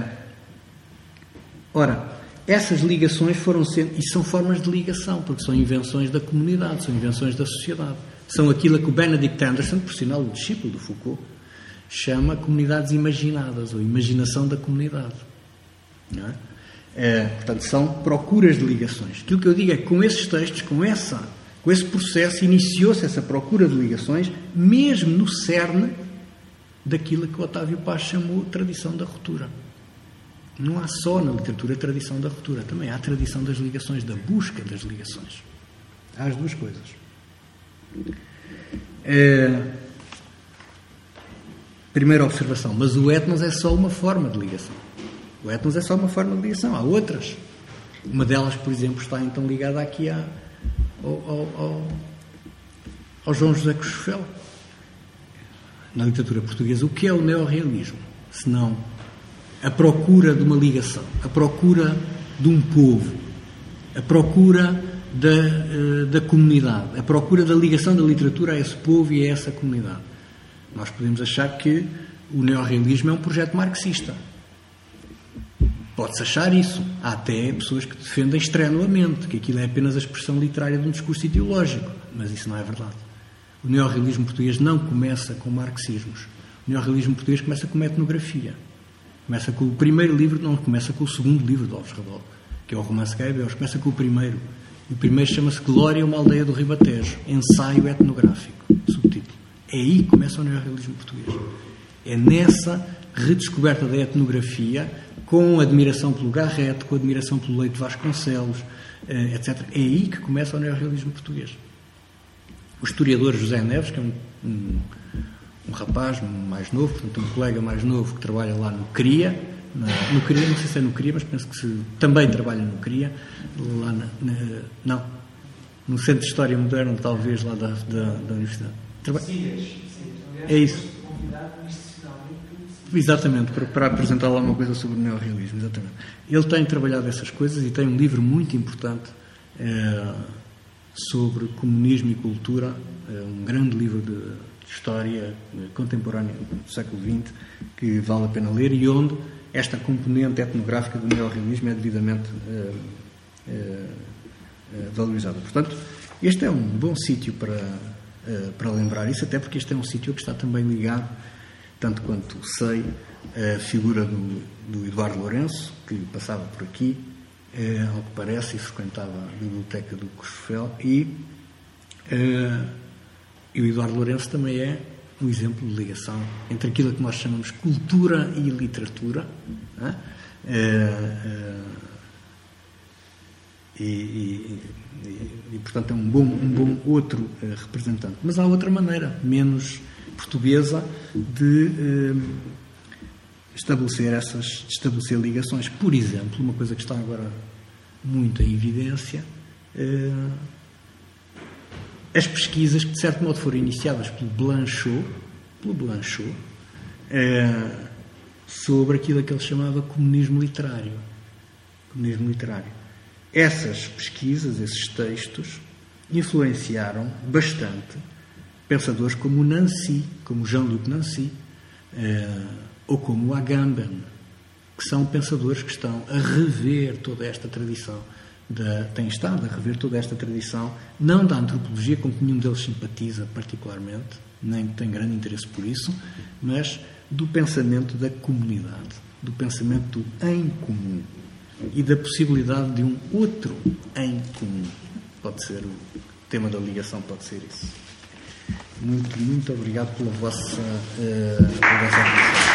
ora, essas ligações foram sendo... E são formas de ligação, porque são invenções da comunidade, são invenções da sociedade. São aquilo que o Benedict Anderson, por sinal o discípulo do Foucault, chama comunidades imaginadas, ou imaginação da comunidade. Não é? É, portanto, são procuras de ligações. Aquilo que eu digo é que com esses textos, com essa Com esse processo iniciou-se essa procura de ligações, mesmo no cerne daquilo que Otávio Paz chamou tradição da ruptura. Não há só na literatura a tradição da ruptura, também há a tradição das ligações, da busca das ligações. Há as duas coisas. É... Primeira observação, mas o etnos é só uma forma de ligação. O etnos é só uma forma de ligação, há outras. Uma delas, por exemplo, está então ligada aqui à, ao, ao, ao, ao João José Cochofel. Na literatura portuguesa, o que é o neorrealismo? Senão a procura de uma ligação, a procura de um povo, a procura da, da comunidade, a procura da ligação da literatura a esse povo e a essa comunidade. Nós podemos achar que o neorrealismo é um projeto marxista. Pode-se achar isso. Há até pessoas que defendem estrenuamente que aquilo é apenas a expressão literária de um discurso ideológico, mas isso não é verdade. O neorrealismo português não começa com marxismos. O neorrealismo português começa com uma etnografia. Começa com o primeiro livro, não, começa com o segundo livro de Alves Radol, que é o Romance Gaibel. Começa com o primeiro. E o primeiro chama-se Glória, uma aldeia do Ribatejo. Ensaio etnográfico. Subtítulo. É aí que começa o neorrealismo português. É nessa redescoberta da etnografia, com admiração pelo Garrett, com admiração pelo Leite Vasconcelos, etcétera. É aí que começa o neorrealismo português. O historiador José Neves, que é um, um, um rapaz mais novo, portanto um colega mais novo que trabalha lá no CRIA, no, no CRIA, não sei se é no CRIA, mas penso que se, também trabalha no CRIA, lá na, na, não, no Centro de História Moderna, talvez, lá da, da, da Universidade. Traba... É isso. Exatamente, para, para apresentar lá uma coisa sobre o neorrealismo, exatamente. Ele tem trabalhado essas coisas e tem um livro muito importante é, sobre comunismo e cultura, é um grande livro de, de história contemporânea do século vinte, que vale a pena ler e onde esta componente etnográfica do neorrealismo é devidamente é, é, é, valorizada. Portanto, este é um bom sítio para, é, para lembrar isso, até porque este é um sítio que está também ligado, tanto quanto sei, a figura do, do Eduardo Lourenço, que passava por aqui, é, ao que parece, e frequentava a biblioteca do Cochofel, e, é, e o Eduardo Lourenço também é um exemplo de ligação entre aquilo que nós chamamos cultura e literatura, é? É, é, e, e, e, e, portanto, é um bom, um bom outro é, representante. Mas há outra maneira, menos portuguesa, de eh, estabelecer essas, de estabelecer ligações. Por exemplo, uma coisa que está agora muito em evidência, eh, as pesquisas que de certo modo foram iniciadas pelo Blanchot, pelo Blanchot eh, sobre aquilo que ele chamava comunismo literário. Comunismo literário. Essas pesquisas, esses textos, influenciaram bastante pensadores como Nancy, como Jean-Luc Nancy, eh, ou como Agamben, que são pensadores que estão a rever toda esta tradição, da, têm estado a rever toda esta tradição, não da antropologia, com que nenhum deles simpatiza particularmente, nem tem grande interesse por isso, mas do pensamento da comunidade, do pensamento do em comum e da possibilidade de um outro em comum. Pode ser o tema da ligação, pode ser isso. Muito, muito obrigado pela vossa, uh, pela vossa atenção.